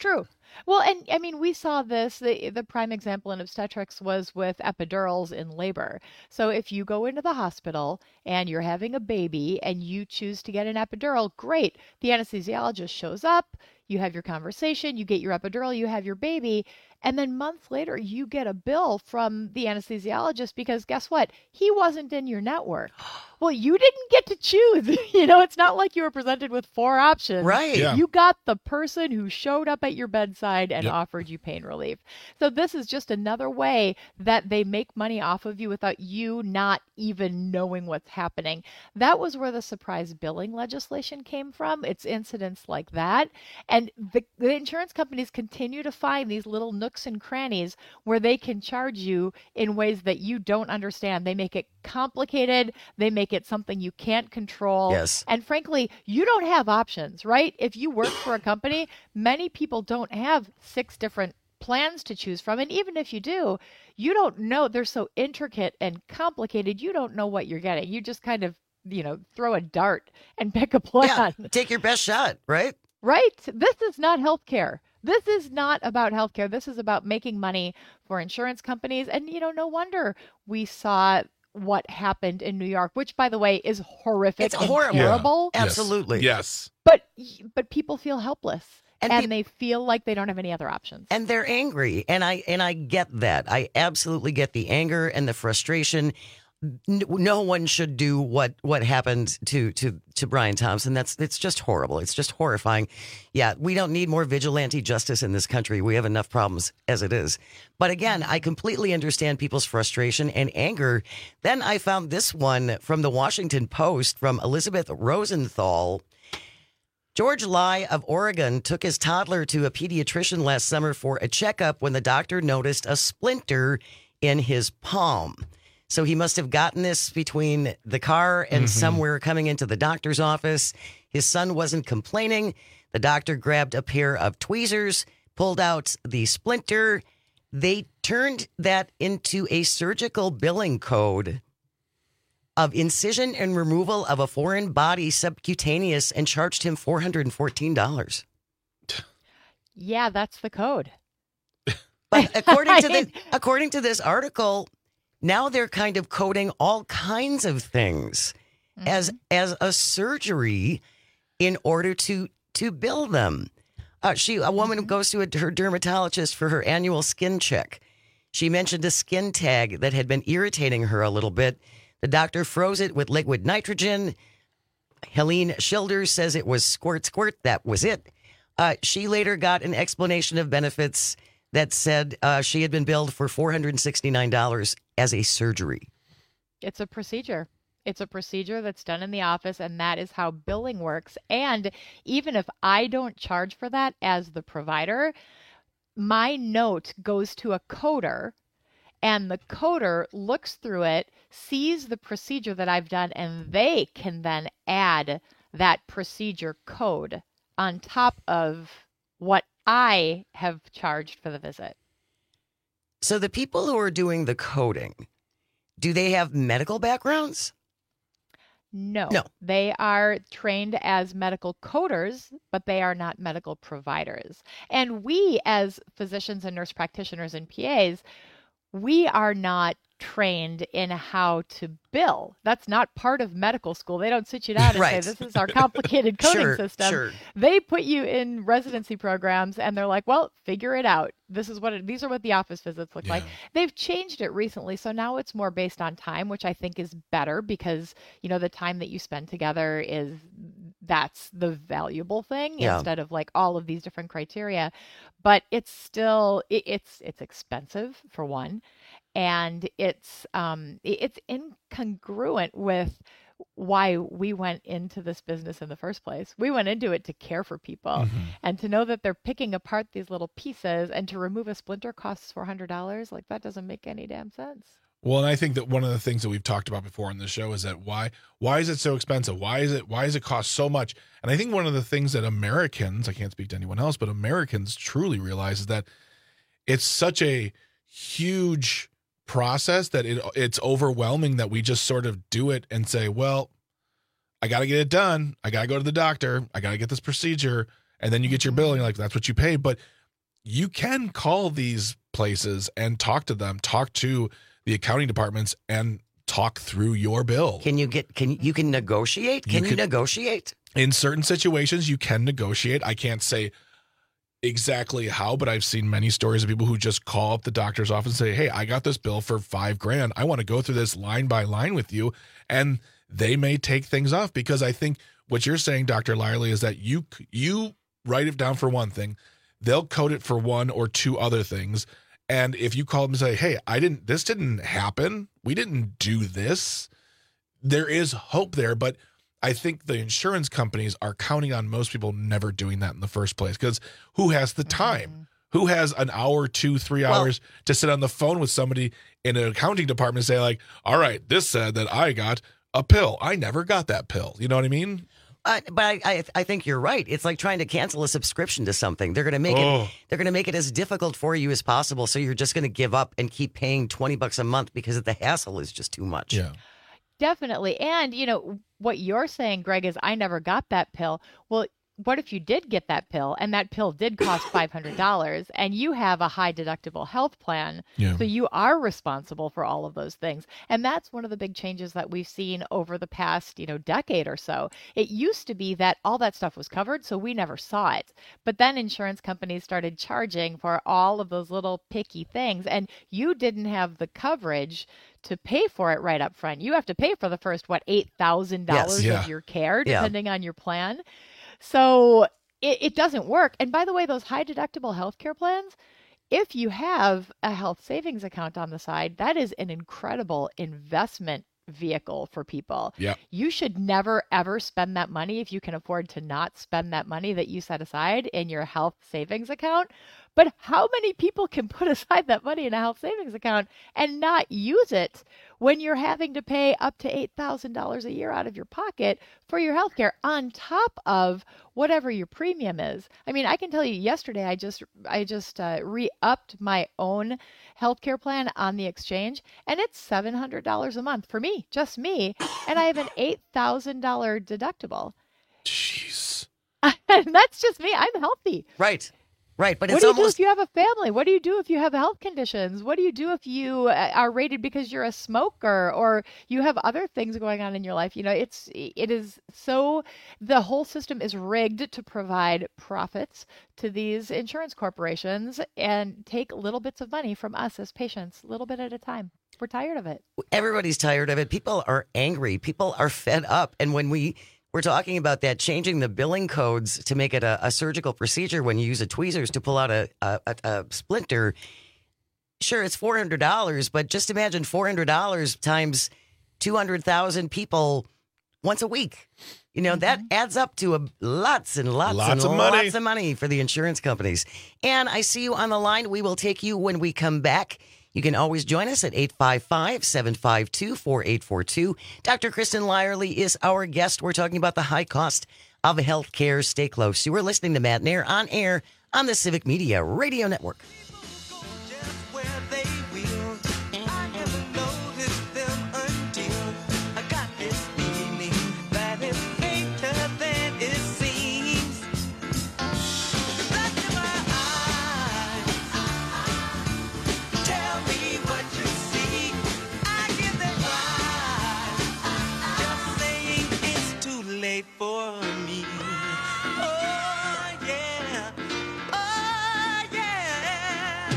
Well, and I mean, we saw this. The, the prime example in obstetrics was with epidurals in labor. So if you go into the hospital and you're having a baby and you choose to get an epidural, great. The anesthesiologist shows up, you have your conversation, you get your epidural, you have your baby. And then months later, you get a bill from the anesthesiologist because guess what? He wasn't in your network. Well, you didn't get to choose. You know, it's not like you were presented with four options. Right. Yeah. You got the person who showed up at your bedside and Yep. offered you pain relief. So this is just another way that they make money off of you without you not even knowing what's happening. That was where the surprise billing legislation came from. It's incidents like that. And the, the insurance companies continue to find these little nooks and crannies where they can charge you in ways that you don't understand. They make it complicated. They make it something you can't control. Yes. And frankly, you don't have options, right? If you work for a company, many people don't have six different plans to choose from. And even if you do, you don't know. They're so intricate and complicated. You don't know what you're getting. You just kind of, you know, throw a dart and pick a plan. Yeah, take your best shot, right? Right? This is not healthcare. This is not about healthcare. This is about making money for insurance companies. And, you know, no wonder we saw what happened in New York, which, by the way, is horrific. It's and horrible. terrible. Yeah. Absolutely. Yes. But but people feel helpless. And And, peop- they feel like they don't have any other options. And they're angry, and I and I get that. I absolutely get the anger and the frustration. N- No one should do what what happened to to to Brian Thompson. That's it's just horrible. It's just horrifying. Yeah, we don't need more vigilante justice in this country. We have enough problems as it is. But again, I completely understand people's frustration and anger. Then I found this one from the Washington Post from Elizabeth Rosenthal. George Lai of Oregon took his toddler to a pediatrician last summer for a checkup when the doctor noticed a splinter in his palm. So he must have gotten this between the car and Mhm. somewhere coming into the doctor's office. His son wasn't complaining. The doctor grabbed a pair of tweezers, pulled out the splinter. They turned that into a surgical billing code of incision and removal of a foreign body subcutaneous and charged him four hundred fourteen dollars. Yeah, that's the code. But according to the, according to this article, now they're kind of coding all kinds of things Mm-hmm. as as a surgery in order to to bill them. Uh, she a woman Mm-hmm. goes to a, her dermatologist for her annual skin check. She mentioned a skin tag that had been irritating her a little bit. The doctor froze it with liquid nitrogen. Helene Childers says it was squirt, squirt. That was it. Uh, she later got an explanation of benefits that said uh, she had been billed for four hundred sixty-nine dollars as a surgery. It's a procedure. It's a procedure that's done in the office, and that is how billing works. And even if I don't charge for that as the provider, my note goes to a coder, and the coder looks through it, sees the procedure that I've done, and they can then add that procedure code on top of what I have charged for the visit. So the people who are doing the coding, do they have medical backgrounds? No. No. They are trained as medical coders, but they are not medical providers. And we, as physicians and nurse practitioners and P As, we are not trained in how to bill. That's not part of medical school. They don't sit you down and Right. say, this is our complicated coding Sure, system. sure. They put you in residency programs and they're like, well, figure it out. This is what it, these are what the office visits look like. They've changed it recently. So now it's more based on time, which I think is better because, you know, the time that you spend together is that's the valuable thing Yeah. instead of like all of these different criteria. But it's still, it, it's, it's expensive for one. And it's um it's incongruent with why we went into this business in the first place. We went into it to care for people, Mm-hmm. and to know that they're picking apart these little pieces and to remove a splinter costs four hundred dollars. Like that doesn't make any damn sense. Well, and I think that one of the things that we've talked about before on the show is that why why is it so expensive? Why is it why does it cost so much? And I think one of the things that Americans, I can't speak to anyone else, but Americans truly realize is that it's such a huge process that it it's overwhelming that we just sort of do it and say, well, I got to get it done. I got to go to the doctor. I got to get this procedure. And then you get your bill and you're like, that's what you paid. But you can call these places and talk to them, talk to the accounting departments, and talk through your bill. Can you get? Can you can negotiate? Can you, you can, negotiate? In certain situations, you can negotiate. I can't say exactly how, but I've seen many stories of people who just call up the doctor's office and say, "Hey, I got this bill for five grand. I want to go through this line by line with you," and they may take things off, because I think what you're saying, Doctor Lyerly, is that you you write it down for one thing, they'll code it for one or two other things. And if you call them and say, "Hey, I didn't, this didn't happen. We didn't do this," there is hope there. But I think the insurance companies are counting on most people never doing that in the first place, because who has the time? Mm-hmm. Who has an hour, two, three hours well, to sit on the phone with somebody in an accounting department and say, like, "All right, this said that I got a pill. I never got that pill." You know what I mean? Uh, but I, I, I think you're right. It's like trying to cancel a subscription to something. They're going to make oh. it. They're going to make it as difficult for you as possible. So you're just going to give up and keep paying twenty bucks a month because the hassle is just too much. Yeah, definitely. And you know what you're saying, Greg, is I never got that pill. Well, what if you did get that pill and that pill did cost five hundred dollars and you have a high deductible health plan? Yeah. So you are responsible for all of those things. And that's one of the big changes that we've seen over the past, you know, decade or so. It used to be that all that stuff was covered, so we never saw it. But then insurance companies started charging for all of those little picky things, and you didn't have the coverage to pay for it right up front. You have to pay for the first, what, eight thousand dollars yes. yeah. of your care, depending yeah. on your plan. So it, it doesn't work. And by the way, those high deductible healthcare plans, if you have a health savings account on the side, that is an incredible investment vehicle for people. Yep. You should never, ever spend that money if you can afford to not spend that money that you set aside in your health savings account. But how many people can put aside that money in a health savings account and not use it when you're having to pay up to eight thousand dollars a year out of your pocket for your health care on top of whatever your premium is? I mean, I can tell you yesterday, I just I just uh, re-upped my own healthcare plan on the exchange, and it's seven hundred dollars a month for me, just me, and I have an eight thousand dollars deductible. Jeez. And that's just me. I'm healthy. Right. Right, but what it's do you almost... do if you have a family? What do you do if you have health conditions? What do you do if you are rated because you're a smoker or you have other things going on in your life? You know, it's it is so the whole system is rigged to provide profits to these insurance corporations and take little bits of money from us as patients, little bit at a time. We're tired of it. Everybody's tired of it. People are angry. People are fed up. And when we We're talking about that, changing the billing codes to make it a, a surgical procedure when you use a tweezers to pull out a, a, a splinter. Sure, it's four hundred dollars, but just imagine four hundred dollars times two hundred thousand people once a week. You know, mm-hmm. that adds up to a, lots and lots, lots and of money. lots of money for the insurance companies. And I see you on the line. We will take you when we come back. You can always join us at eight five five, seven five two, four eight four two. Doctor Kristen Lyerly is our guest. We're talking about the high cost of health care. Stay close. You are listening to Matt Nair on air on the Civic Media Radio Network. For me. Oh, yeah. Oh, yeah.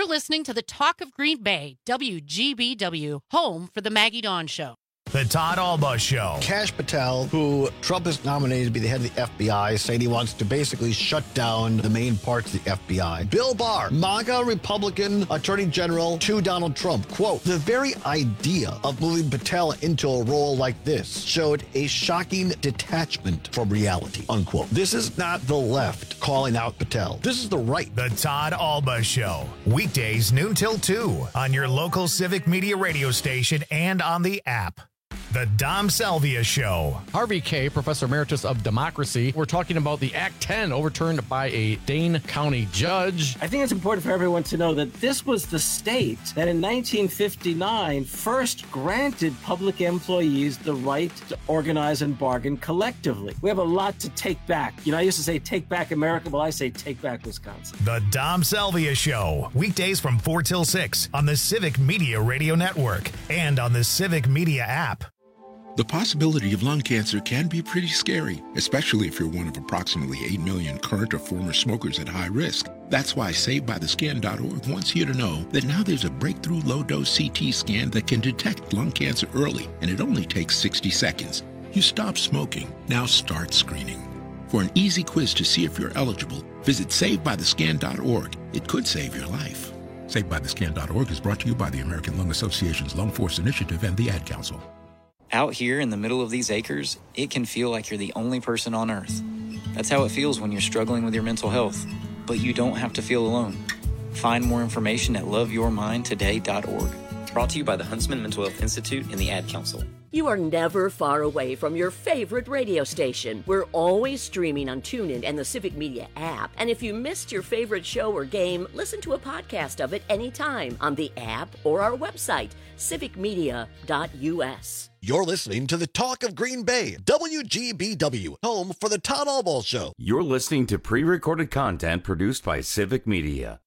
You're listening to the Talk of Green Bay, W G B W, home for the Maggie Dawn Show. The Todd Alba Show. Kash Patel, who Trump has nominated to be the head of the F B I, saying he wants to basically shut down the main parts of the F B I. Bill Barr, MAGA Republican Attorney General to Donald Trump. Quote, the very idea of moving Patel into a role like this showed a shocking detachment from reality, unquote. This is not the left calling out Patel. This is the right. The Todd Alba Show. Weekdays noon till two on your local Civic Media radio station and on the app. The Dom Salvia Show. Harvey Kaye, Professor Emeritus of Democracy. We're talking about the Act ten overturned by a Dane County judge. I think it's important for everyone to know that this was the state that in nineteen fifty-nine first granted public employees the right to organize and bargain collectively. We have a lot to take back. You know, I used to say take back America. Well, I say take back Wisconsin. The Dom Salvia Show. Weekdays from four till six on the Civic Media Radio Network and on the Civic Media app. The possibility of lung cancer can be pretty scary, especially if you're one of approximately eight million current or former smokers at high risk. That's why Saved By The Scan dot org wants you to know that now there's a breakthrough low-dose C T scan that can detect lung cancer early, and it only takes sixty seconds. You stop smoking, now start screening. For an easy quiz to see if you're eligible, visit Saved By The Scan dot org. It could save your life. Saved By The Scan dot org is brought to you by the American Lung Association's Lung Force Initiative and the Ad Council. Out here in the middle of these acres, it can feel like you're the only person on Earth. That's how it feels when you're struggling with your mental health. But you don't have to feel alone. Find more information at love your mind today dot org. Brought to you by the Huntsman Mental Health Institute and the Ad Council. You are never far away from your favorite radio station. We're always streaming on TuneIn and the Civic Media app. And if you missed your favorite show or game, listen to a podcast of it anytime on the app or our website, civic media dot u s. You're listening to the Talk of Green Bay, W G B W, home for the Todd Alba Show. You're listening to pre-recorded content produced by Civic Media.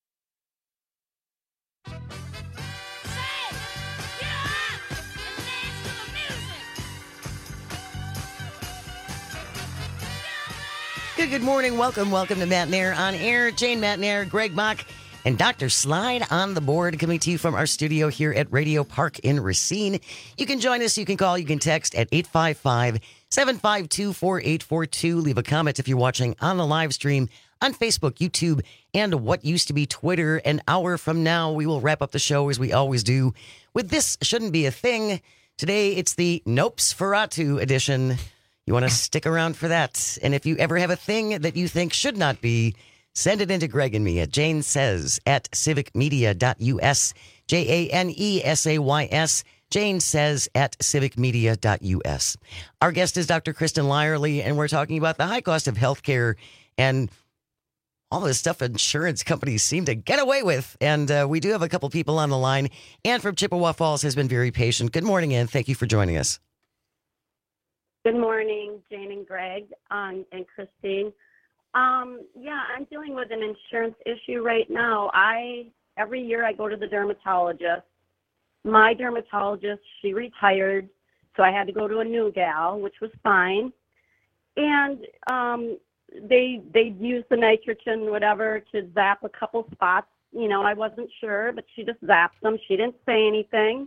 Good, good morning. Welcome, welcome to Matt Nair on Air. Jane Matt Nair, Greg Bach, and Doctor Slide on the board, coming to you from our studio here at Radio Park in Racine. You can join us, you can call, you can text at eight five five, seven five two, four eight four two. Leave a comment if you're watching on the live stream on Facebook, YouTube, and what used to be Twitter. An hour from now, we will wrap up the show as we always do with This Shouldn't Be a Thing. Today, it's the Nopesferatu edition. You want to stick around for that. And if you ever have a thing that you think should not be, send it into Greg and me at Jane Says at civic media dot u s. J A N E S A Y S. Jane Says at civic media dot u s. Our guest is Doctor Kristen Lyerly, and we're talking about the high cost of health care and all this stuff insurance companies seem to get away with. And uh, we do have a couple people on the line. Ann from Chippewa Falls has been very patient. Good morning, Ann. Thank you for joining us. Good morning, Jane and Greg um, and Christine. Um, yeah, I'm dealing with an insurance issue right now. I every year I go to the dermatologist. My dermatologist, she retired, so I had to go to a new gal, which was fine. And um, they they used the nitrogen, whatever, to zap a couple spots. You know, I wasn't sure, but she just zapped them. She didn't say anything.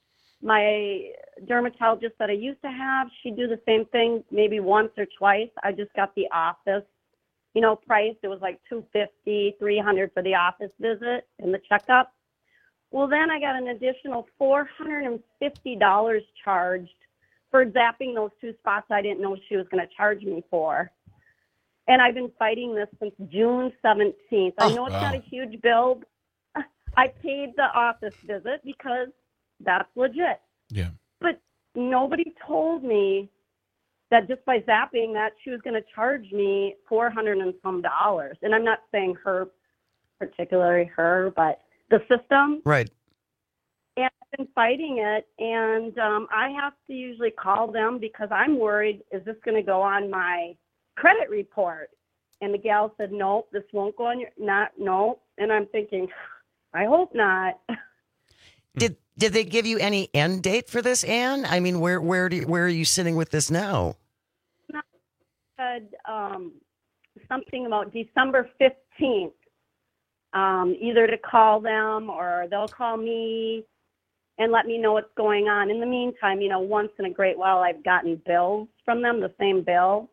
My dermatologist that I used to have, she'd do the same thing maybe once or twice. I just got the office, you know, price. It was like two hundred fifty dollars, three hundred dollars for the office visit and the checkup. Well, then I got an additional four hundred fifty dollars charged for zapping those two spots I didn't know she was going to charge me for. And I've been fighting this since June seventeenth. I know it's wow. not a huge bill. I paid the office visit because that's legit. Yeah. But nobody told me that just by zapping that she was going to charge me four hundred and some dollars. And I'm not saying her, particularly her, but the system. Right. And I've been fighting it, and um, I have to usually call them because I'm worried, is this going to go on my credit report? And the gal said, nope, this won't go on your, not, no. And I'm thinking, I hope not. Did did they give you any end date for this, Ann? I mean, where where do you, where are you sitting with this now? Said um, something about December fifteenth. um, either to call them or they'll call me and let me know what's going on. In the meantime, you know, once in a great while, I've gotten bills from them, the same bill.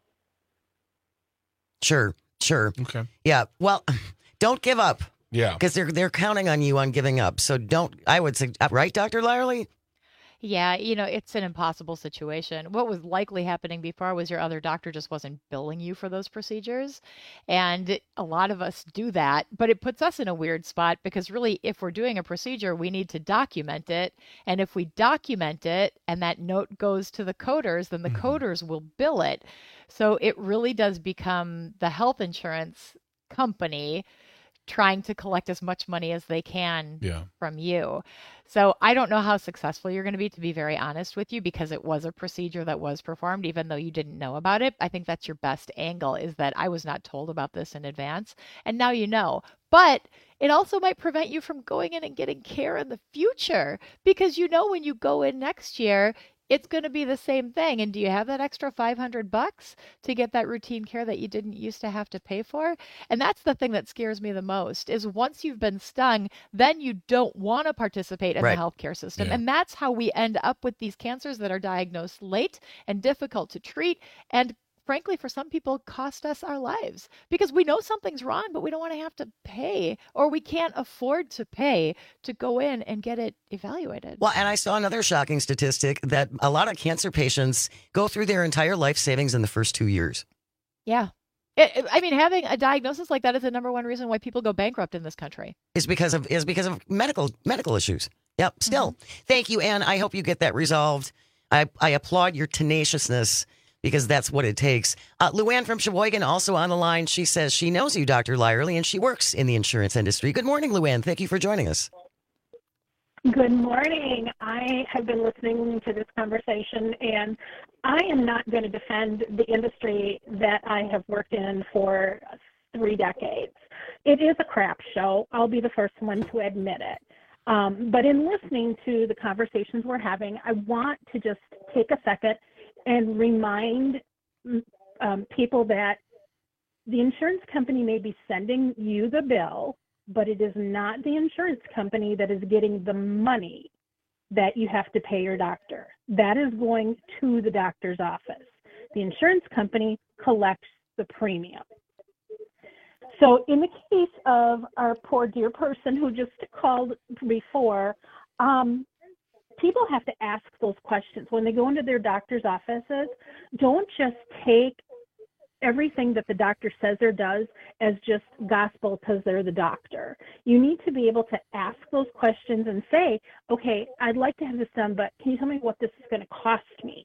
Sure, sure. Okay. Yeah. Well, don't give up. Yeah. Because they're they're counting on you on giving up. So don't. I would say, right, Doctor Lyerly? Yeah, you know, it's an impossible situation. What was likely happening before was your other doctor just wasn't billing you for those procedures. And a lot of us do that, but it puts us in a weird spot because really, if we're doing a procedure, we need to document it. And if we document it and that note goes to the coders, then the mm-hmm. coders will bill it. So it really does become the health insurance company trying to collect as much money as they can yeah. from you. So I don't know how successful you're going to be, to be very honest with you, because it was a procedure that was performed, even though you didn't know about it. I think that's your best angle, is that I was not told about this in advance, and now you know. But it also might prevent you from going in and getting care in the future, because you know when you go in next year, it's going to be the same thing. And do you have that extra five hundred bucks to get that routine care that you didn't used to have to pay for? And that's the thing that scares me the most, is once you've been stung, then you don't want to participate in right. the healthcare system. Yeah. And that's how we end up with these cancers that are diagnosed late and difficult to treat, and frankly, for some people, cost us our lives, because we know something's wrong, but we don't want to have to pay, or we can't afford to pay to go in and get it evaluated. Well, and I saw another shocking statistic that a lot of cancer patients go through their entire life savings in the first two years. Yeah. It, it, I mean, having a diagnosis like that is the number one reason why people go bankrupt in this country. Is because of is because of medical medical issues. Yep. Still, mm-hmm. Thank you, Ann. I hope you get that resolved. I, I applaud your tenaciousness, because that's what it takes. Uh, Luann from Sheboygan also on the line. She says she knows you, Doctor Lyerly, and she works in the insurance industry. Good morning, Luann. Thank you for joining us. Good morning. I have been listening to this conversation, and I am not going to defend the industry that I have worked in for three decades. It is a crap show. I'll be the first one to admit it. Um, but in listening to the conversations we're having, I want to just take a second and remind um, people that the insurance company may be sending you the bill, but it is not the insurance company that is getting the money that you have to pay your doctor. That is going to the doctor's office. The insurance company collects the premium. So in the case of our poor dear person who just called before, um, people have to ask those questions when they go into their doctor's offices. Don't just take everything that the doctor says or does as just gospel because they're the doctor. You need to be able to ask those questions and say, okay, I'd like to have this done, but can you tell me what this is going to cost me?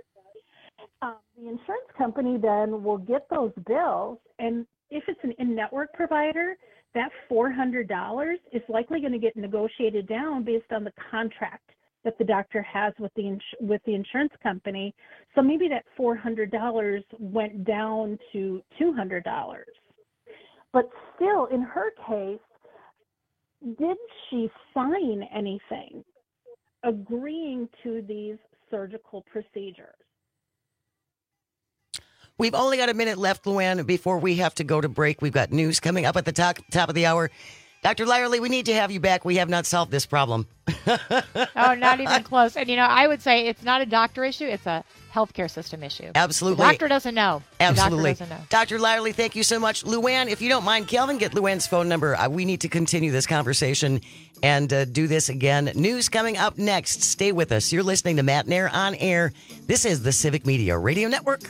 Um, the insurance company then will get those bills, and if it's an in-network provider, that four hundred dollars is likely going to get negotiated down based on the contract that the doctor has with the ins- with the insurance company. So maybe that four hundred dollars went down to two hundred dollars. But still, in her case, did she sign anything agreeing to these surgical procedures? We've only got a minute left, Luann, before we have to go to break. We've got news coming up at the top, top of the hour. Doctor Lyerly, we need to have you back. We have not solved this problem. Oh, not even close. And, you know, I would say it's not a doctor issue. It's a healthcare system issue. Absolutely. The doctor doesn't know. Absolutely. The doctor doesn't know. Doctor Lyerly, thank you so much. Luann, if you don't mind, Kelvin, get Luann's phone number. Uh, we need to continue this conversation and uh, do this again. News coming up next. Stay with us. You're listening to Matt Nair on Air. This is the Civic Media Radio Network.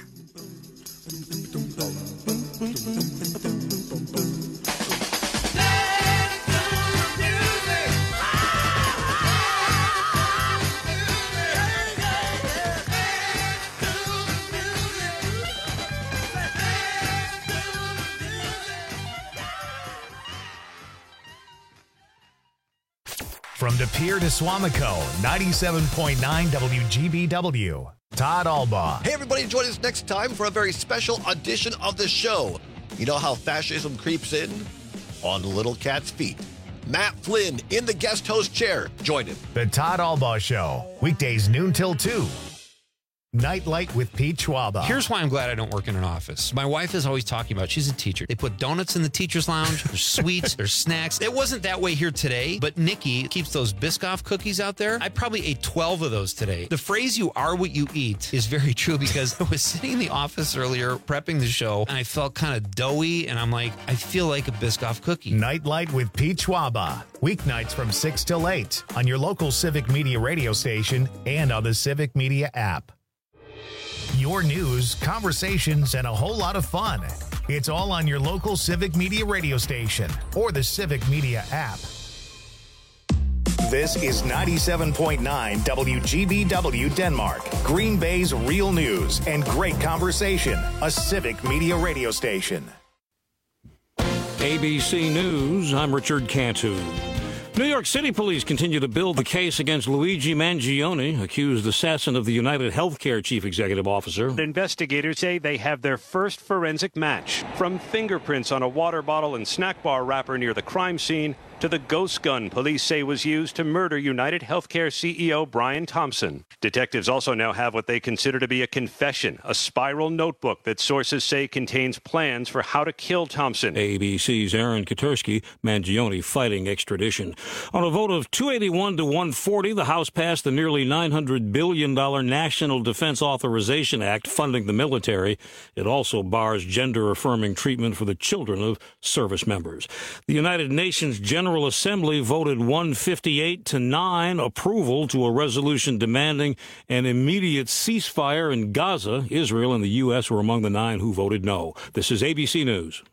From De Pere to Swamico, ninety-seven point nine W G B W. Todd Albaugh. Hey, everybody, join us next time for a very special edition of the show. You know how fascism creeps in? On the little cat's feet. Matt Flynn in the guest host chair. Join him. The Todd Albaugh Show, weekdays noon till two. Nightlight with Pete Schwaba. Here's why I'm glad I don't work in an office. My wife is always talking about, she's a teacher. They put donuts in the teacher's lounge. There's sweets. There's snacks. It wasn't that way here today, but Nikki keeps those Biscoff cookies out there. I probably ate twelve of those today. The phrase "you are what you eat" is very true because I was sitting in the office earlier prepping the show and I felt kind of doughy and I'm like, I feel like a Biscoff cookie. Nightlight with Pete Schwaba. Weeknights from six till eight on your local Civic Media radio station and on the Civic Media app. Your news, conversations, and a whole lot of fun. It's all on your local Civic Media radio station or the Civic Media app. This is ninety-seven point nine W G B W Denmark, Green Bay's real news and great conversation, a Civic Media radio station. A B C News, I'm Richard Cantu. New York City police continue to build the case against Luigi Mangione, accused assassin of the United Healthcare chief executive officer. Investigators say they have their first forensic match. From fingerprints on a water bottle and snack bar wrapper near the crime scene to the ghost gun police say was used to murder United Healthcare C E O Brian Thompson. Detectives also now have what they consider to be a confession, a spiral notebook that sources say contains plans for how to kill Thompson. A B C's Aaron Katersky, Mangione fighting extradition. On a vote of two eighty-one to one forty, the House passed the nearly nine hundred billion dollars National Defense Authorization Act funding the military. It also bars gender-affirming treatment for the children of service members. The United Nations General Assembly voted one fifty-eight to nine approval to a resolution demanding an immediate ceasefire in Gaza. Israel and the U S were among the nine who voted no. This is A B C News.